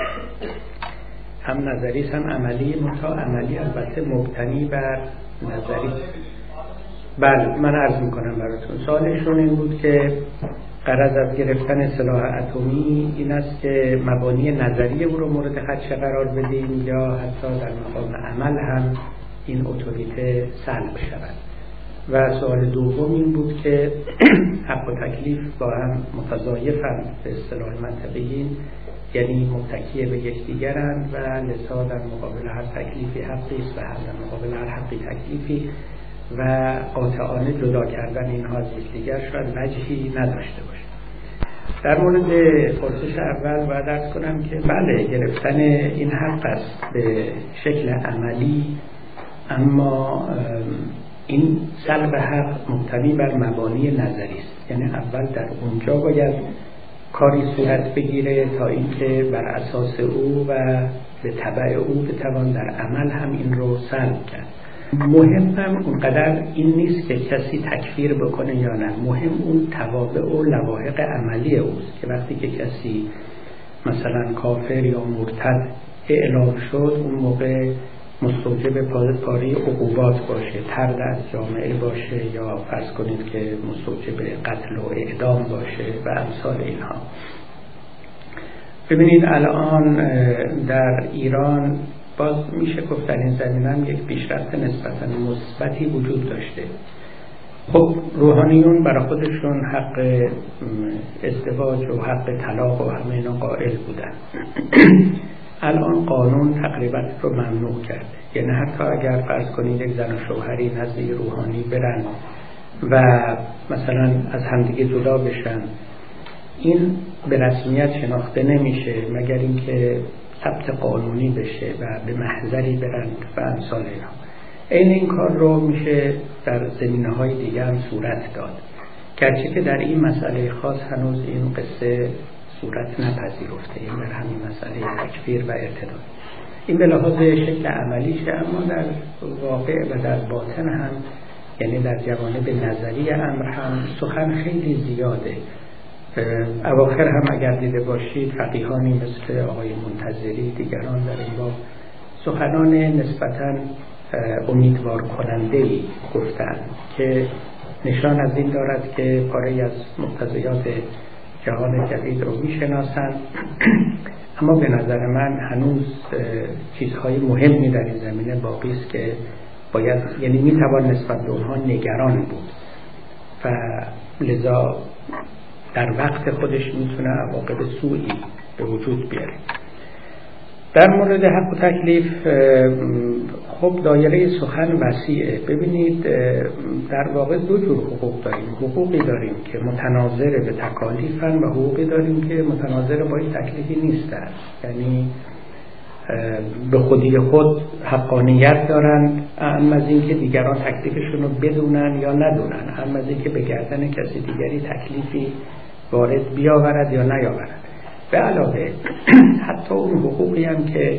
هم نظری هم عملی، عملی البته مبتنی بر نظری. بله، من عرض میکنم براتون. سوالشون این بود که غرض از گرفتن سلاح اتمی این است که مبانی نظری او رو مورد خدشه قرار بدیم یا حتی در مقام عمل هم این اتوریته سلب شود. و سوال دوم این بود که حق و تکلیف با هم متضایفند به اصطلاح منطقیین، یعنی متکی به یکدیگرند و لذا در مقابل هر تکلیفی حقی است و در مقابل هر حقی تکلیفی و قاطعانه جدا کردن اینها از یکدیگر شاید وجهی نداشته باشه. در مورد پرسش اول باید عرض کنم که بله، گرفتن این حق است به شکل عملی، اما این سلب حق مبتنی بر مبانی نظری است. یعنی اول در اونجا باید کاری صورت بگیره تا اینکه بر اساس او و به تبع او بتوان در عمل هم این رو سلب کرد. مهم هم اونقدر این نیست که کسی تکفیر بکنه یا نه، مهم اون توابع و لواحق عملی اوست که وقتی که کسی مثلا کافر یا مرتد اعلام شد، اون موقع مستوجب پاری عقوبات باشه، طرد از جامعه باشه، یا فرض کنید که مستوجب قتل و اعدام باشه و امثال اینها. ببینید الان در ایران باز میشه گفت در این زمینه هم یک پیشرفت نسبتاً مثبتی وجود داشته. خب روحانیون برای خودشون حق ازدواج و حق طلاق و همه اینا قائل بودن. الان قانون تقریبا رو ممنوع کرده. یعنی حتی اگر فرض کنید یک زن و شوهری نزد روحانی برن و مثلا از همدیگه جدا بشن، این به رسمیت شناخته نمیشه مگر اینکه ثبت قانونی بشه و به محضری برن و امثال اینا. این کار رو میشه در زمینه‌های دیگه هم صورت داد، گرچه که در این مسئله خاص هنوز این قصه صورت نپذیرفته، این در همین مسئله تکفیر و ارتداد. این به لحاظ شکل عملیشه، اما در واقع و در باطن هم، یعنی در جوانب نظری امر هم سخن خیلی زیاده. اواخر هم اگر دیده باشید فقیهانی مثل آقای منتظری دیگران در این باب سخنان نسبتاً امیدوار کننده‌ای گفتند که نشان از این دارد که پاره‌ای از مقتضیات جهان جدید رو میشناسند. اما به نظر من هنوز چیزهای مهمی در این زمینه باقی است که باید، یعنی میتوان نسبت به اونها نگران بود و لذا در وقت خودش میتونه عواقب سوئی به وجود بیاره. در مورد حق و تکلیف خب دایره سخن وسیعه. ببینید در واقع دو جور حقوق داریم. حقوقی داریم که متناظر به تکالیفن و حقوقی داریم که متناظر با این تکلیفی نیستن، یعنی به خودی خود حقانیت دارن، اما از این که دیگران تکلیفشون رو بدونن یا ندونن، اما از این که به گردن کسی دیگری تکلیفی وارد بیاورد یا نیاورد. به علاوه حتی اون حقوقی هم که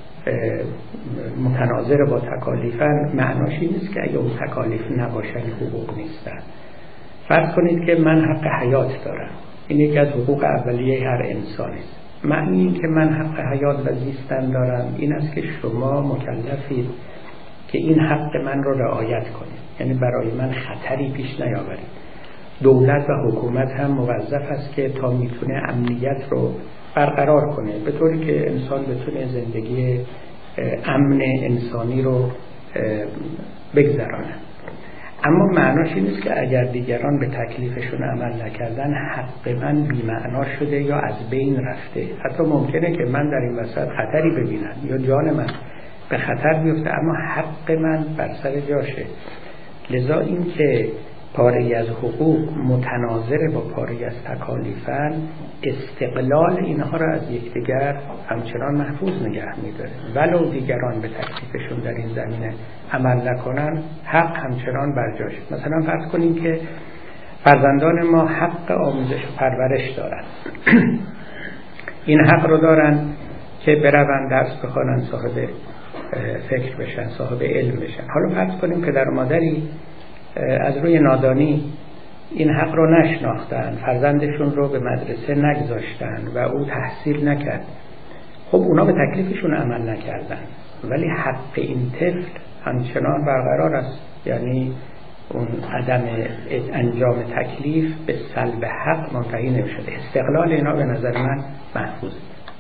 متناظر با تکالیفن، معناش این نیست که اگه اون تکالیف نباشن حقوق نیستن. فرض کنید که من حق حیات دارم، این یکی از حقوق اولیه هر انسان است. معنی این که من حق حیات و زیستن دارم این است که شما مکلفید که این حق من رو رعایت کنید، یعنی برای من خطری پیش نیاورید. دولت و حکومت هم موظف است که تا میتونه امنیت رو برقرار کنه، به طوری که انسان بتونه زندگی امن انسانی رو بگذرانه. اما معناش این نیست که اگر دیگران به تکلیفشون عمل نکردن حق من بی‌معنا شده یا از بین رفته. حتی ممکنه که من در این وسط خطری ببینم یا جان من به خطر بیفته، اما حق من بر سر جاشه. لذا این که پاره‌ای از حقوق متناظر با پاره‌ای از تکالیفن، استقلال اینها را از یکدیگر همچنان محفوظ نگه می‌داره. ولو دیگران به تکلیفشون در این زمینه عمل نکنن، حق همچنان بر جاشه. مثلا فرض کنیم که فرزندان ما حق آموزش و پرورش دارن. این حق رو دارن که بروند درس بخونن، صاحب فکر بشن، صاحب علم بشن. حالا فرض کنیم که در مادری از روی نادانی این حق رو نشناختن، فرزندشون رو به مدرسه نگذاشتن و او تحصیل نکرد. خب اونا به تکلیفشون عمل نکردن، ولی حق این طفل همچنان برقرار است. یعنی اون عدم انجام تکلیف به سلب حق منتهی نمی‌شده. استقلال اینا به نظر من محفوظه.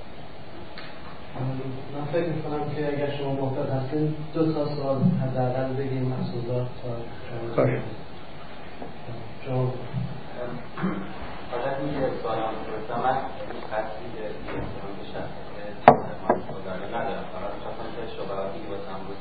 من فکر می‌کنم که اگر شما محتاط هستین 2 تا سوال حداقل بگیم محسوظات تا باشه. شما فقط این سوالم پرسیدم، من هیچ قصدی به احترام به شخص ندارم، فقط می‌خواستم که شبهاتی که واسم بود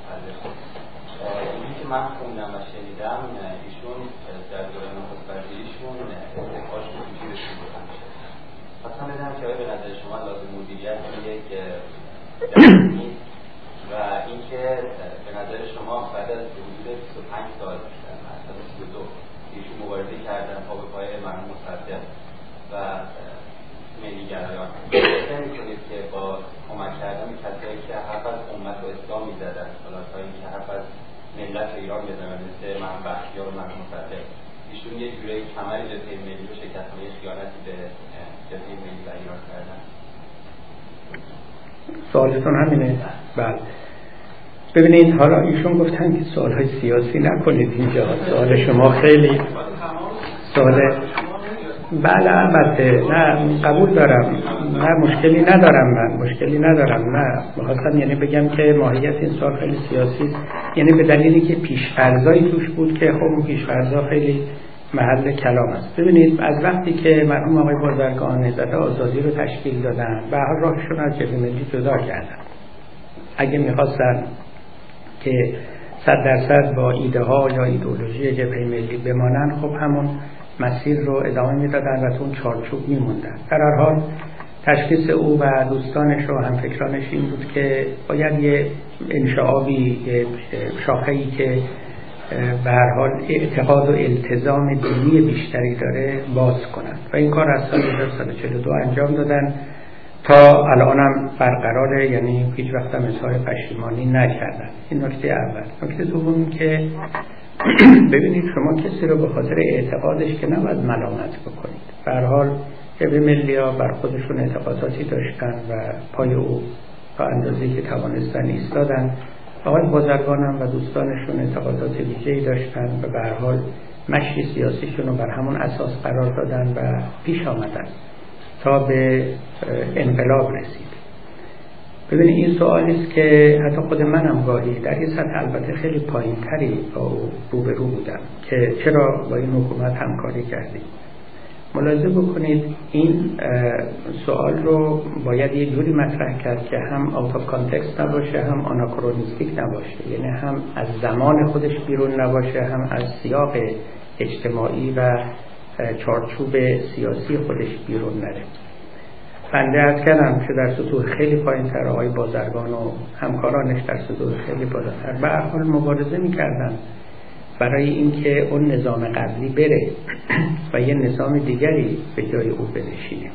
اینی که من خوندم و شنیدم ایشون در دوره نخست وزیریشون استعفاش رو توی رسید بودن شد. خواستم بدونم که به نظر شما لازم مدیریت یک نیست و اینکه به نظر شما بعد از حدود 25 سال مثلا 32 ایشون مبارزه کردن پا به پای مرحوم مصدق و ملی‌گرایان، فکر می‌کنید که با کمک کردن به کسایی که حرف از امت و اسلام می‌زدن، حالا تا اینکه حرف از ملت ایران بزنن مثل مرحوم بختیار و مرحوم مصدق، ایشون یه جوری کمر جبهه ملی رو شکستن، یه خیانتی به جبهه ملی و ایران کردن؟ سوالتون همینه؟ بله. ببینید حالا ایشون گفتن که سوالهای سیاسی نکنید اینجا. سوال شما خیلی سوال بله البته نه قبول دارم، نه مشکلی ندارم، من مشکلی ندارم، نه می‌خواستم یعنی بگم که ماهیت این سوال خیلی سیاسی است، یعنی به دلیلی که پیش‌فرضایی توش بود که خب اون پیش‌فرضا خیلی محل کلام است. ببینید از وقتی که مرحوم آقای بازرگان نهضت آزادی رو تشکیل دادن به هر راهشون از جبهه ملی جدا کردن. اگه می‌خواستن که 100% با ایده ها یا ایدئولوژی جبهه ملی بمانن، خب همون مسیر رو ادامه میدادن و تو اون چارچوب میموندن. در هر حال تشخیص او و دوستانش و همفکرانش این بود که باید یه انشعابی، یه شاخه‌ای که به هر حال اعتقاد و التزام دینی بیشتری داره باز کنن و این کار از سال 1942 انجام دادن تا الانم برقراره، یعنی هیچ وقت هم اظهار پشیمانی نکردن. این نکته اول. نکته دوم که ببینید شما کسی رو به خاطر اعتقادش که نباید ملامت بکنید. به هر حال جبهه ملی‌ها بر خودشون اعتقاداتی داشتن و پای او تا اندازه‌ای که توانستن ایستادن. آقای بازرگانم و دوستانشون اعتقادات ویژه‌ای داشتن و به هر حال مشی سیاسیشون رو بر همون اساس قرار دادن و پیش آمدن تا به انقلاب رسید. ببینید این سوالی است که حتی خود منم گاهی در این سطح البته خیلی پایین‌تری با او روبرو بودم که چرا با این حکومت همکاری کردیم. ملاحظه بکنید این سوال رو باید یه جوری مطرح کرد که هم آوت آف کانتکست نباشه، هم آناکرونیستیک نباشه، یعنی هم از زمان خودش بیرون نباشه، هم از سیاق اجتماعی و چارچوب سیاسی خودش بیرون نره. بنده عرض کردم که در سطوح خیلی پایین‌تر آقای بازرگان و همکارانش در سطوح خیلی بالاتر به هر حال مبارزه می‌کردن برای اینکه اون نظام قبلی بره و یه نظام دیگری به جای او بنشینه.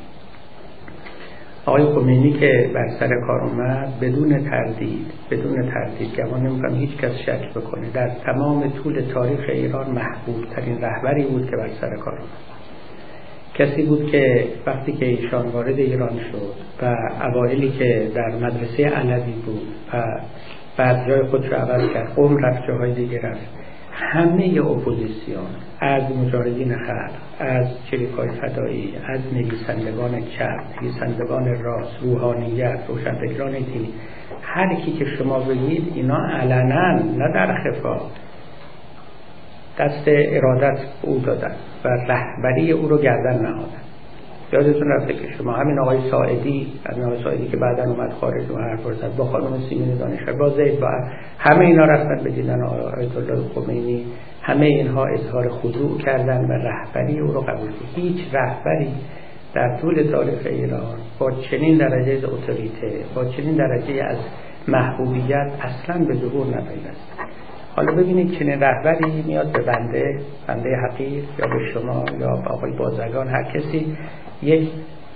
آقای خمینی که بر سر کار اومد بدون تردید که من نمی‌کنم هیچ کس شک بکنه در تمام طول تاریخ ایران محبوب ترین رهبری بود که بر سر کار اومد. کسی بود که وقتی که ایشان وارد ایران شد و اوایلی که در مدرسه علوی بود و بعد جای خود رو عوض کرد، قم رفت، جاهای دیگه رفت، همه اپوزیسیون از مجاهدین خلق، از چریک‌های فدایی، از نویسندگان چپ، نویسندگان راست، روحانیت، روشنفکران دینی، هر کی که شما بگید اینا علنا نه در خفا دست ارادت او دادن و رهبری او رو گردن نهادن. یادتون رفته که شما همین آقای ساعدی که بعداً اومد خارج و حرف زد با خانم سیمین دانشور، با زید، با همه اینا رفتن به دیدن آیت الله خمینی، همه اینها اظهار خضوع کردن و رهبری او رو قبول کردن. هیچ رهبری در طول تاریخ ایران با چنین درجه از اتوریته، با چنین درجه از محبوبیت اصلاً به ظهور نپیوست. حالا ببینید چنین رهبری میاد به بنده حقیر یا به شما یا به آقای بازرگان، هر کسی یک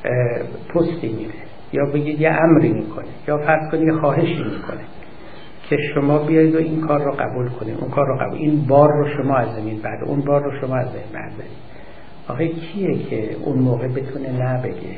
پستی میده یا بگید یه امری میکنه یا فرض کنید یه خواهشی میکنه که شما بیایید و این کار رو قبول کنید، اون کار رو قبول، این بار رو شما از زمین بردارید، اون بار رو شما از زمین بردارید. آخه کیه که اون موقع بتونه نه بگه؟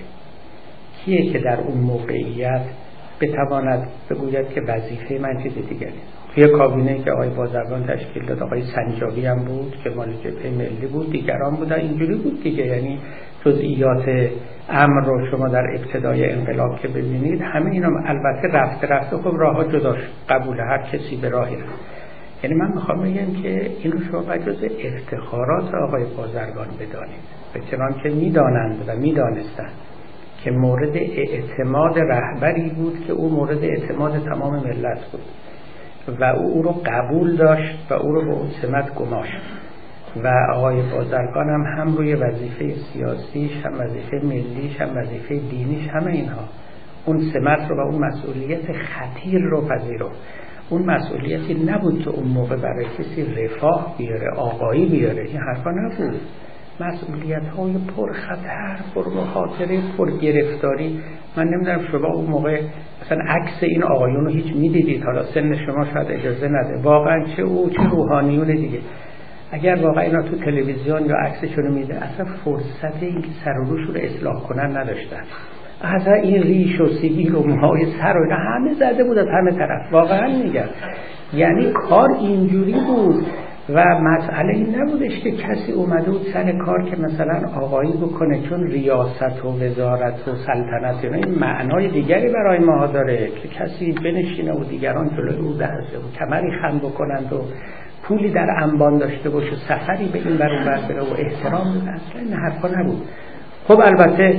کیه که در اون موقعیت بتواند بگوید که وظیفه من چیز دیگه نیست؟ توی کابینه که آقای بازرگان تشکیل داد، آقای سنجابی هم بود که مال جبهه ملی بود، دیگران بودن، اینجوری بود دیگه. یعنی جزئیات امر رو شما در ابتدای انقلاب که ببینید همه اینا البته رفته خب راهها جدا شد، قبول هر کسی به راهی رفت. یعنی من میخوام بگم که این رو شما باید جز افتخارات آقای بازرگان بدانید، به چنان که میدانند و میدانستند که مورد اعتماد رهبری بود که او مورد اعتماد تمام ملت بود و او رو قبول داشت و او رو به اون سمت گماشت. و آقای بازرگان هم روی وظیفه سیاسیش، هم وظیفه ملیش، هم وظیفه دینیش، همه اینها اون سمت رو و اون مسئولیت خطیر رو پذیرفت. اون مسئولیتی نبود که اون موقع برای کسی رفاه بیاره، آقایی بیاره، این حرفا نبود. مسئولیت‌های پر خطر، پر مخاطره، پر گرفتاری. من نمیدونم شما اون موقع مثلا عکس این آقایون رو هیچ میدیدید؟ حالا سن شما شاید اجازه نده، واقعا چه او چه روحانیون دیگه. اگر واقعا اینا تو تلویزیون یا عکسشون رو میده، اصلا فرصت این سر و روش رو اصلاح کنن نداشتن. اصلا این ریش و سیبیل و موهای سر و اینا همه زده بود از همه طرف. واقعا میگم یعنی کار اینجوری بود و مسئله این نبودش که کسی اومده بود سر کار که مثلا آقایی بکنه، چون ریاست و وزارت و سلطنت این معنای دیگری برای ما داره که کسی بنشینه و دیگران جلوی او دسته و کمری خم بکنند و پولی در انبان داشته باشه، سفری به این برون بر بره و احترام بده. اصلا این حرفا نبود. خب البته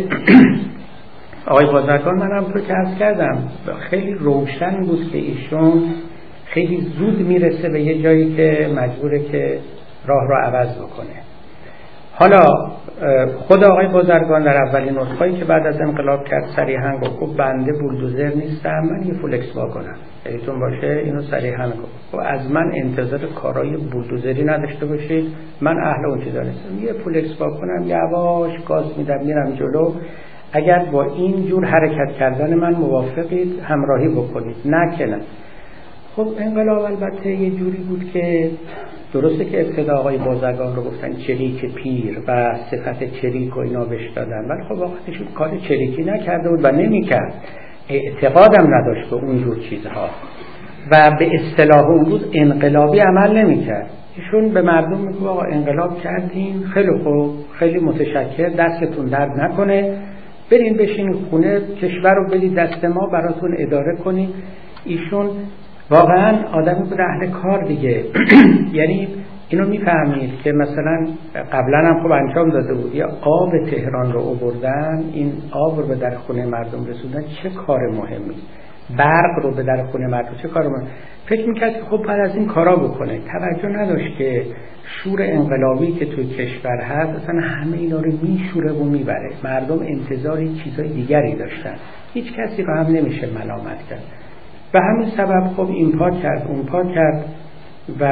آقای بازرگان منم تو که عرض کردم خیلی روشن بود که ایشون خیلی زود میرسه به یه جایی که مجبوره که راه رو عوض بکنه. حالا خود آقای بازرگان در اولین نسخه‌ای که بعد از انقلاب کرد صریحا گفت خب بنده بولدوزر نیستم، من یه فولکس واگنم، یادتون باشه اینو صریحا گفت. خب از من انتظار کارهای بولدوزری نداشته باشید، من اهل اون چیزا نیستم، یه فولکس واگنم، یواش گاز میدم میرم جلو. اگر با این جور حرکت کردن من موافقید همراهی بکنید، نه که نه. خب انقلاب البته یه جوری بود که درسته که ابتدا آقای بازرگان رو گفتن چریک پیر و صفت چریک و اینا بهش دادن، ولی خب واقعیش کار چریکی نکرده بود و نمیکرد، اعتقادم نداشت به اون جور چیزها و به اصطلاح اون روز انقلابی عمل نمیکرد. ایشون به مردم میگه آقا انقلاب کردین، خیلی خوب، خیلی متشکر، دستتون درد نکنه، برین بشین خونه، کشور رو بدید دست ما براتون اداره کنیم. ایشون واقعا آدمی بود اهل کار دیگه. یعنی اینو میفهمید که مثلا قبلا هم خوب انجام داده بود، یا آب تهران رو آوردن، این آب رو به در خونه مردم رسوندن، چه کار مهمی، برق رو به در خونه مردم، چه کار مهمی. فکر میکرد که خب بعد از این کارا بکنه، توجه نداشت که شور انقلابی که توی کشور هست اصلا همه اینا رو میشوره و میبره. مردم انتظاری چیزای دیگری داشتن، هیچ کسی رو هم نمیشه ملامت کرد. و همین سبب خب این پا کرد اون پا کرد و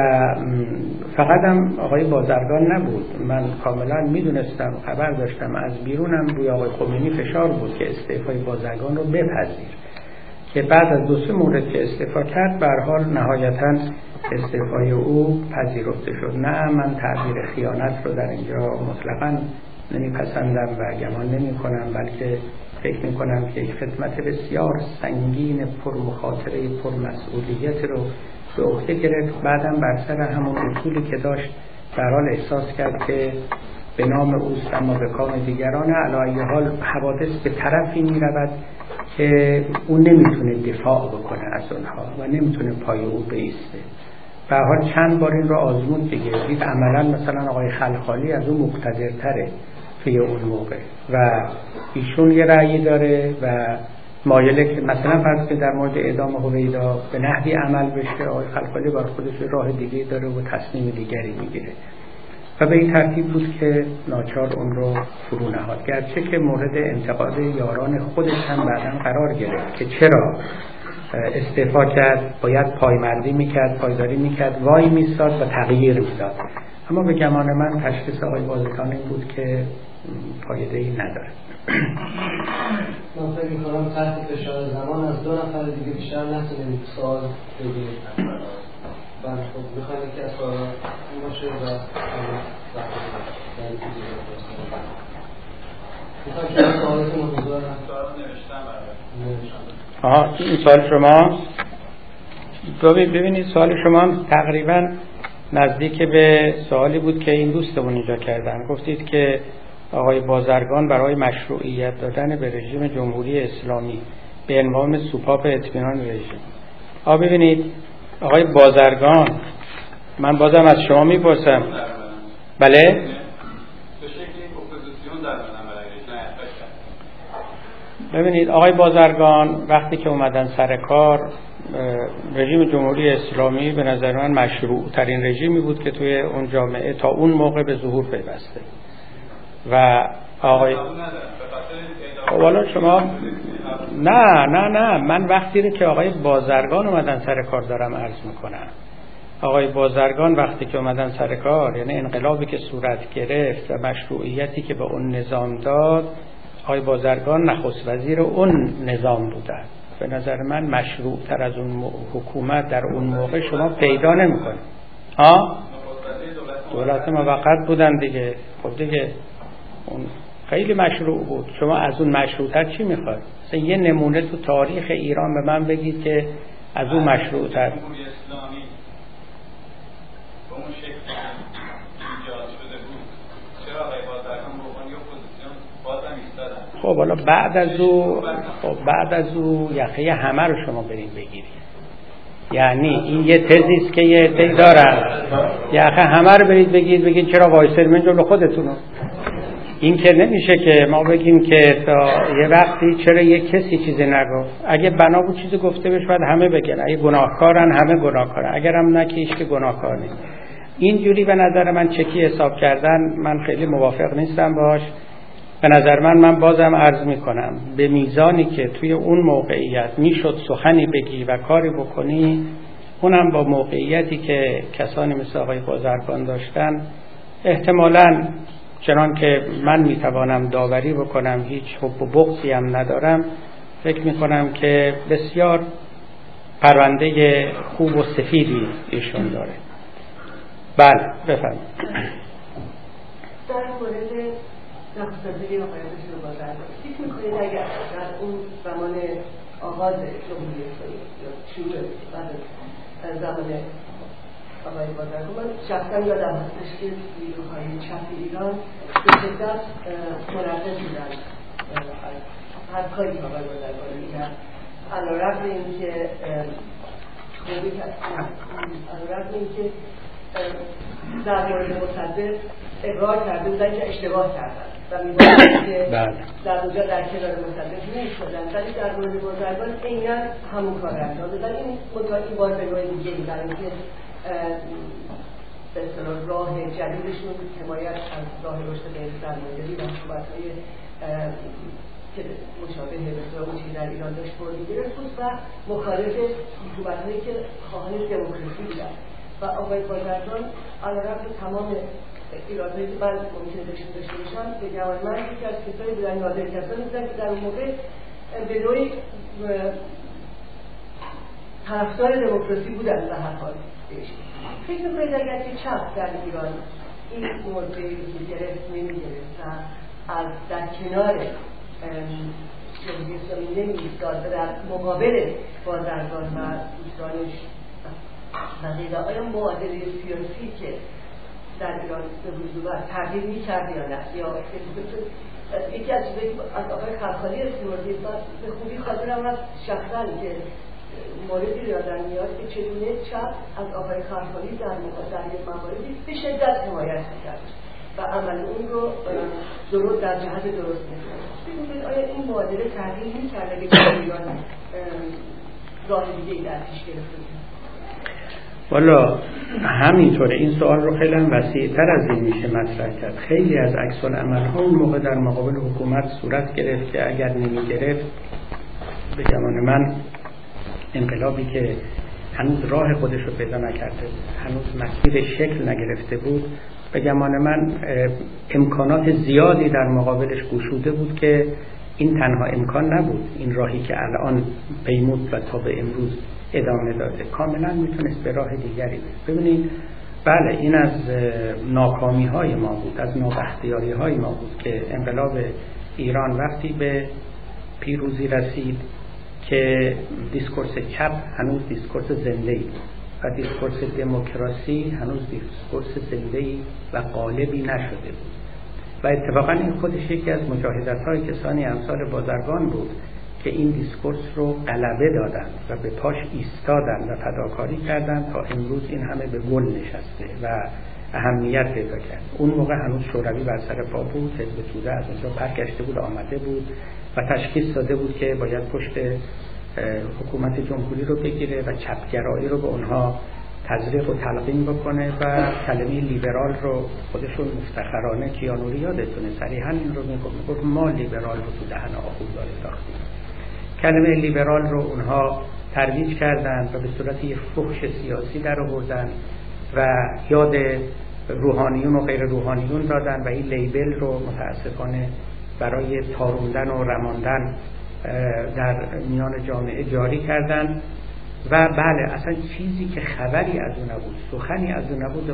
فقط هم آقای بازرگان نبود، من کاملا میدونستم، خبر داشتم، از بیرونم روی آقای خمینی فشار بود که استعفای بازرگان رو بپذیر، که بعد از 2-3 مورد که استعفا کرد به هر حال نهایتا استعفای او پذیرفته شد. نه من تعبیر خیانت رو در اینجا مطلقاً نمیپسندم و گمان نمی‌کنم، بلکه فکر می‌کنم که یک خدمت بسیار سنگین، پر مخاطره، پر مسئولیت رو به عهده گرفت. بعدم بر سر همون اصولی که داشت در حال احساس کرد که به نام اوست اما به کام دیگران، علی ای حال حوادث به طرفی می‌رود که اون نمیتونه دفاع بکنه از اونها و نمیتونه پای او بایسته. به هر حال چند بار این رو آزمود دیگه، دید عملا مثلا آقای خلخالی از اون مقتدرتره توی اون موقع و ایشون یه رأیی داره و مایله که مثلا فرض که در مورد اعدام هویدا به نحوی عمل بشه، آقای خلخالی بر خودش راه دیگه داره و تصمیم دیگری میگیره و به این ترتیب بود که ناچار اون رو فرو نهاد، گرچه که مورد انتقاد یاران خودش هم بعداً قرار گرفت که چرا استعفا کرد، باید پایمردی میکرد، پایداری میکرد، وای میستاد و تغییر میداد. اما به گمان من تشخیص آقای بازرگان این بود که فایده‌ای نداره. من فکر می‌کنم تحت فشار زمان از 2 نفر دیگه بیشتر نتونیم سوال بگیریم. خب می‌خوایم که از سوال باشه و این سوال شما ببینید، سوال شما تقریبا نزدیک به سوالی بود که این دوستمون اینجا کردن. گفتید که آقای بازرگان برای مشروعیت دادن به رژیم جمهوری اسلامی به عنوان سوپاپ اطمینان رژیم. ببینید آقای بازرگان، من بازم از شما میپرسم. بله؟ ببینید آقای بازرگان وقتی که اومدن سر کار، رژیم جمهوری اسلامی به نظر من مشروع ترین رژیمی بود که توی اون جامعه تا اون موقع به ظهور پیوسته. و آقای والا شما نه من وقتی که آقای بازرگان اومدن سر کار دارم عرض میکنم. آقای بازرگان وقتی که اومدن سر کار، یعنی انقلابی که صورت گرفت و مشروعیتی که به اون نظام داد، آقای بازرگان نخست وزیر اون نظام بودن. به نظر من مشروع تر از اون حکومت در اون موقع شما پیدا نمی‌کنید. دولت موقت بودن دیگه. خب دیگه اون خیلی مشروع بود. شما از اون مشروع‌تر چی می‌خواید؟ مثلا یه نمونه تو تاریخ ایران به من بگید که از اون مشروع‌تر. خب حالا بعد از او یقه همه رو شما برید بگیرید. یعنی این یه تزی است که یه عده‌ای دارن، یقه همه رو برید بگید چرا وایسر من جلو خودتونو. این که نمیشه که ما بگیم که تا یه وقتی چرا یه کسی چیزی نگفت. اگه بنا بود چیزی گفته بشه باید همه بگن. اگه گناهکارن همه گناهکارن، اگرم نکیش که گناهکار نیست. اینجوری به نظر من چکی حساب کردن من خیلی موافق نیستم باش. به نظر من بازم عرض میکنم به میزانی که توی اون موقعیت میشد سخنی بگی و کاری بکنی، اونم با موقعیتی که کسانی مثل آقای بازرگان داشتن، احتمالاً چنان که من میتوانم داوری بکنم، هیچ حب و بغضی هم ندارم، فکر میکنم که بسیار پرونده خوب و سفیدی ایشون داره. بله بفرمایید. در مورد نخست‌وزیری آقای بازرگان فکر میکنید اگر در اون زمان آغاز جمهوری اسلامی یا شروع بعد از زمان آقای بازرگان، من شخصا یادم هستش که نیروهای چپ ایران به شدت منعطف بودن هر کاری که آقای بازرگان میکرد، علیرغم اینکه در مورد مصدق اقرار کرده بودن که اشتباه کردن و می‌بایستی که در اونجا در کنار مصدق نمی‌شدن، ولی در مورد بازرگان عیناً همون کار انجام دادن. این متعالی بازرگان دیگه‌ای برای اینکه به اصطلاح راه جدیدشون حمایت از راه رشد غیر سرمایه‌داری و حکومت‌های که مشابه مثل اون چیزی در ایران داشت بردی گرفت و مخالف حکومت‌هایی که خواهان دموکراسی بودن. و آقای بازرگان علیرغم تمام ایرادهایی که من ممکنه داشته باشم، به گمان من یکی از کسایی بودن، نادر کسانی بودن که در اون موقع به نوعی طرفدار دموکراسی بودن و هر حال فکر می‌کنید اگر که چپ در ایران این موضوعی که گرفت نمی‌گرفت و از در کنار جمهوری اسلامی نمی‌ایستاد و در مقابل بازرگان و دوستانش و آیا معادله سیاسی که در ایران به وجود اومد تغییر می‌کرد یا نه؟ یا یکی از چیزایی که از آقای خلخالی استفاده به خوبی خاطرم از شخصاً که موردی یادم میاد که چگونه چپ از آقای خلخالی در یک مواردی به شدت حمایت می‌کرد و عمل اون رو درست در جهت درست می‌کرد. ببینید آیا این معادله تغییر می‌کرد اگه ایران راه دیگه‌ای در پیش گرفته بود؟ والا همینطوره. این سوال رو خیلی هم وسیع‌تر از این میشه مطرح کرد. خیلی از عکس‌العمل‌ها اون موقع در مقابل حکومت صورت گرفت که اگر نمی‌گرفت، به گمان من انقلابی که هنوز راه خودش رو پیدا نکرده بود، هنوز مسیر شکل نگرفته بود، به گمان من امکانات زیادی در مقابلش گشوده بود که این تنها امکان نبود. این راهی که الان پیمود و تا به امروز ادامه داده کاملا میتونست به راه دیگری بره. ببینید بله این از ناکامی های ما بود، از نابختیاری های ما بود که انقلاب ایران وقتی به پیروزی رسید که دیسکورس چپ هنوز دیسکورس زنده‌ای بود و دیسکورس دموکراسی هنوز دیسکورس زنده‌ای و غالبی نشده بود و اتفاقا این خودش یکی از مجاهدت‌های کسانی امثال بازرگان بود که این دیسکورس رو غلبه دادن و به پاش ایستادن و فداکاری کردن تا امروز این همه به گل نشسته و اهمیت پیدا کرد. اون موقع هنوز شوروی بر سر پا بود، حزب توده از اونجا برگشته بود آمده بود و تشخیص داده بود که باید پشت حکومت جمهوری رو بگیره و چپگرایی رو به اونها تزریق و تلقین بکنه و کلمه لیبرال رو خودشون مفتخرانه کیانوری یادتونه صریحا این رو میگفت ما لیبرال رو تو دهن آخوندا انداختیم. کلمه لیبرال رو اونها ترویج کردن و به صورت یک فحش سیاسی در آوردن و یاد روحانیون و غیر روحانیون دادن و این لیبل رو متاسفانه برای تاروندن و رماندن در میان جامعه جاری کردن و بله اصلا چیزی که خبری از اون نبود، سخنی از اون نبود.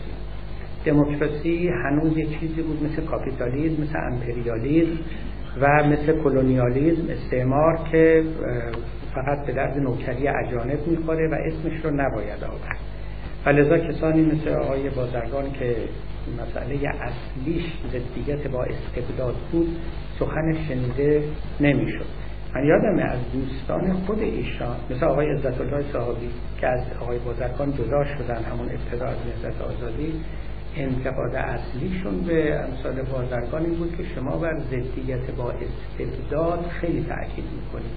دموکراسی هنوز یک چیزی بود مثل کاپیتالیسم، مثل امپریالیسم و مثل کلونیالیسم، استعمار که فقط به درد نوکری اجانب میخوره و اسمش رو نباید آورد. و لذا کسانی مثل آقای بازرگان که مسئله اصلیش ضدیت با استبداد بود سخنش شنیده نمیشد. من یادمه از دوستان خود ایشان مثل آقای عزت الله صاحبی که از آقای بازرگان جدا شدن همون ابتدا از نهضت آزادی، انتقاد اصلیشون به امثال بازرگان این بود که شما بر ضدیت با استبداد خیلی تأکید میکنید،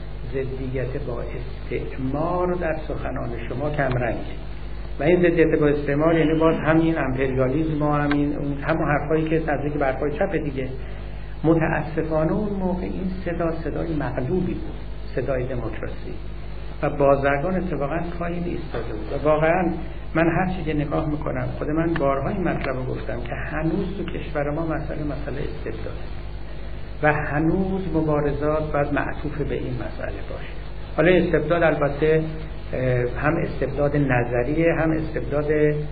ضدیت با استعمار در سخنان شما کمرنگه. و این ضدیت با استعمار یعنی باز همین امپریالیسم و همین همون حرفایی که نزدیک به حرفای چپ دیگه. متاسفانه اون موقع این صدای مغلوبی بود، صدای دموکراسی و بازرگان اتفاقا پایین ایستاده بود. و واقعا من هر چی که نگاه میکنم خود من بارها این مطلب رو گفتم که هنوز تو کشور ما مسئله استبداد و هنوز مبارزات باید معطوف به این مسئله باشه. حالا استبداد البته هم استبداد نظریه هم استبداد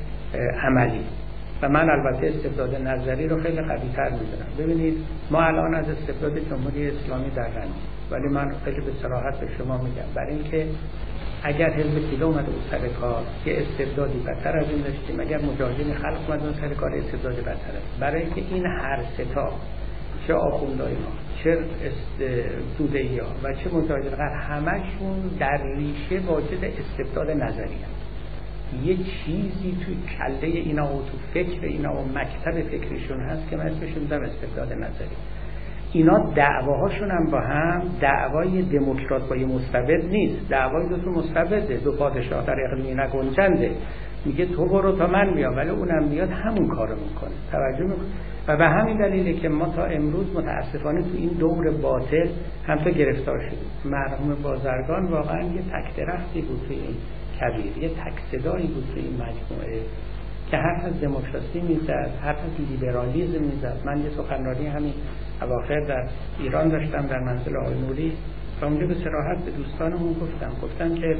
عملی و من البته استبداد نظری رو خیلی قوی‌تر می‌دونم. ببینید ما الان از استبداد جمهوری اسلامی در رنجیم، ولی من خیلی به صراحت به شما میگم برای اینکه اگر حزب توده اومده بود سر کار که استبدادی بدتر از این داشتیم، اگر مجاهدین خلق اومدن سر کار استبدادی بدتر است. برای اینکه این هر ستا چه آخوندهای ما چه توده‌ای‌ها و چه مجاهدین همشون در ریشه واجد استبداد نظری هست. یه چیزی توی کله اینا و تو فکر اینا و مکتب فکریشون هست که من اسمش میذارم استبداد نظری. اینا دعواهاشون هم با هم دعوای دموکرات با یه مستبد نیست، دعوای دو مستبده، دو پادشاه در اقلیمی نگنجنده. میگه تو برو تا من میام، ولی اونم میاد همون کارو میکنه. توجه میکنه. و به همین دلیله که ما تا امروز متاسفانه تو این دور باطل هم تا گرفتار شدیم. مرحوم بازرگان واقعا یه تک درختی بود توی این کبیر، یه تک صدایی بود توی این مجموعه که حرف از دموکراسی میزد، حرف از لیبرالیسم میزد. من یه سخنرانی همین اواخر در ایران داشتم در منزل آقای نوری و اونجا به صراحت به دوستانمون گفتم که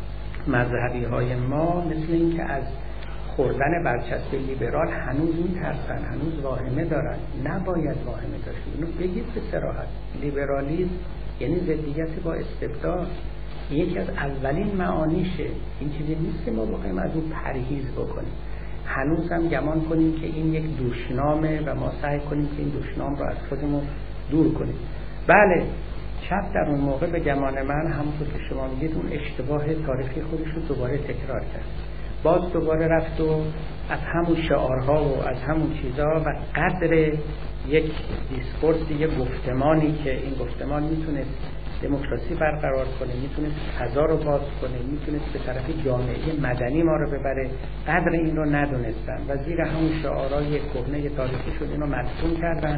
مذهبی های ما مثل این که از خوردن برچسب لیبرال هنوز میترسن، هنوز واهمه دارن. نباید واهمه داشت. اینو بگید به صراحت. لیبرالیسم یعنی ضدیت با استبداد. یکی از اولین معانیشه. این چیزی نیست که ما بخوایم از اون پرهیز بکنیم. هنوز هم گمان کنیم که این یک دشنامه و ما سعی کنیم که این دشنام رو از خودمون دور کنیم. بله چپ در اون موقع به گمان من همونطور که شما میگید اون اشتباه تاریخی خودش رو دوباره تکرار کرد. باز دوباره رفت و از همون شعارها و از همون چیزا و قدر یک دیسکورس، یک گفتمانی که این گفتمان میتونه دموکراسی برقرار کنه، میتونه فضا رو باز کنه، میتونه به طرف جامعه مدنی ما رو ببره، قدر این رو ندونستن و زیر همون شعارهای کهنه تاریخی شد اینو مدفون کردن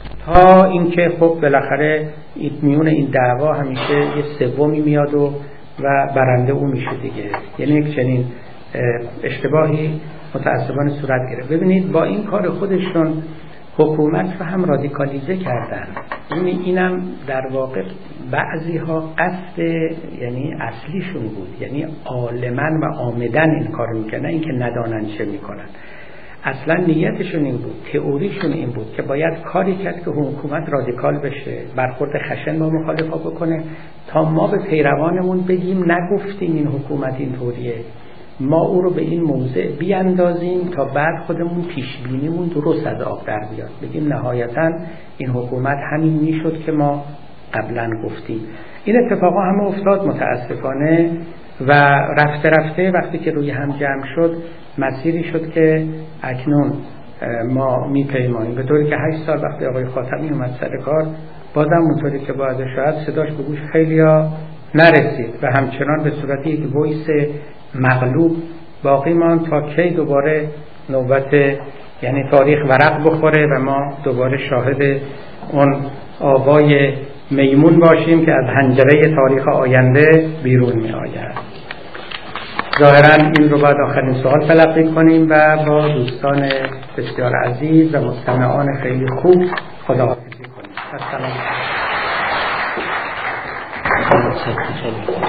تا اینکه خب بالاخره میونه این دعوا همیشه یه سومی میاد و و برنده او میشه دیگه. یعنی یک چنین اشتباهی متاسفانه صورت گرفت. ببینید با این کار خودشون حکومت رو هم رادیکالیزه کردن. اینم در واقع بعضی ها قصد یعنی اصلیشون بود، یعنی عالماً و عامداً این کار میکنن، نه اینکه ندانن چه میکنن. اصلا نیتشون این بود، تئوریشون این بود که باید کاری کرد که حکومت رادیکال بشه، برخورد خشن با مخالفا بکنه تا ما به پیروانمون بگیم نگفتیم این حکومت این طوریه، ما او رو به این موضع بیاندازیم تا بعد خودمون پیشبینیمون درست از آب در بیاد، بگیم نهایتاً این حکومت همین میشد که ما قبلا گفتیم. این اتفاقا همه افتاد متاسفانه و رفته رفته وقتی که روی هم جمع شد مسیری شد که اکنون ما میپیماییم، به طوری که 8 سال وقتی آقای خاتمی اومد سر کار بازم اونطوری که باید شاید صداش به گوش خیلیا نرسید و همچنان به صورت یک وایس مغلوب باقی ماند تا کی دوباره نوبت یعنی تاریخ ورق بخوره و ما دوباره شاهد اون آوای میمون باشیم که از حنجره تاریخ آینده بیرون می آید. ظاهرا این رو باید آخرین سوال تلقی کنیم و با دوستان بسیار عزیز و مستمعان خیلی خوب خداحافظی کنیم. السلام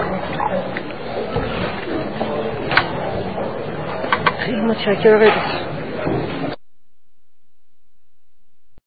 خیلی متشکرم.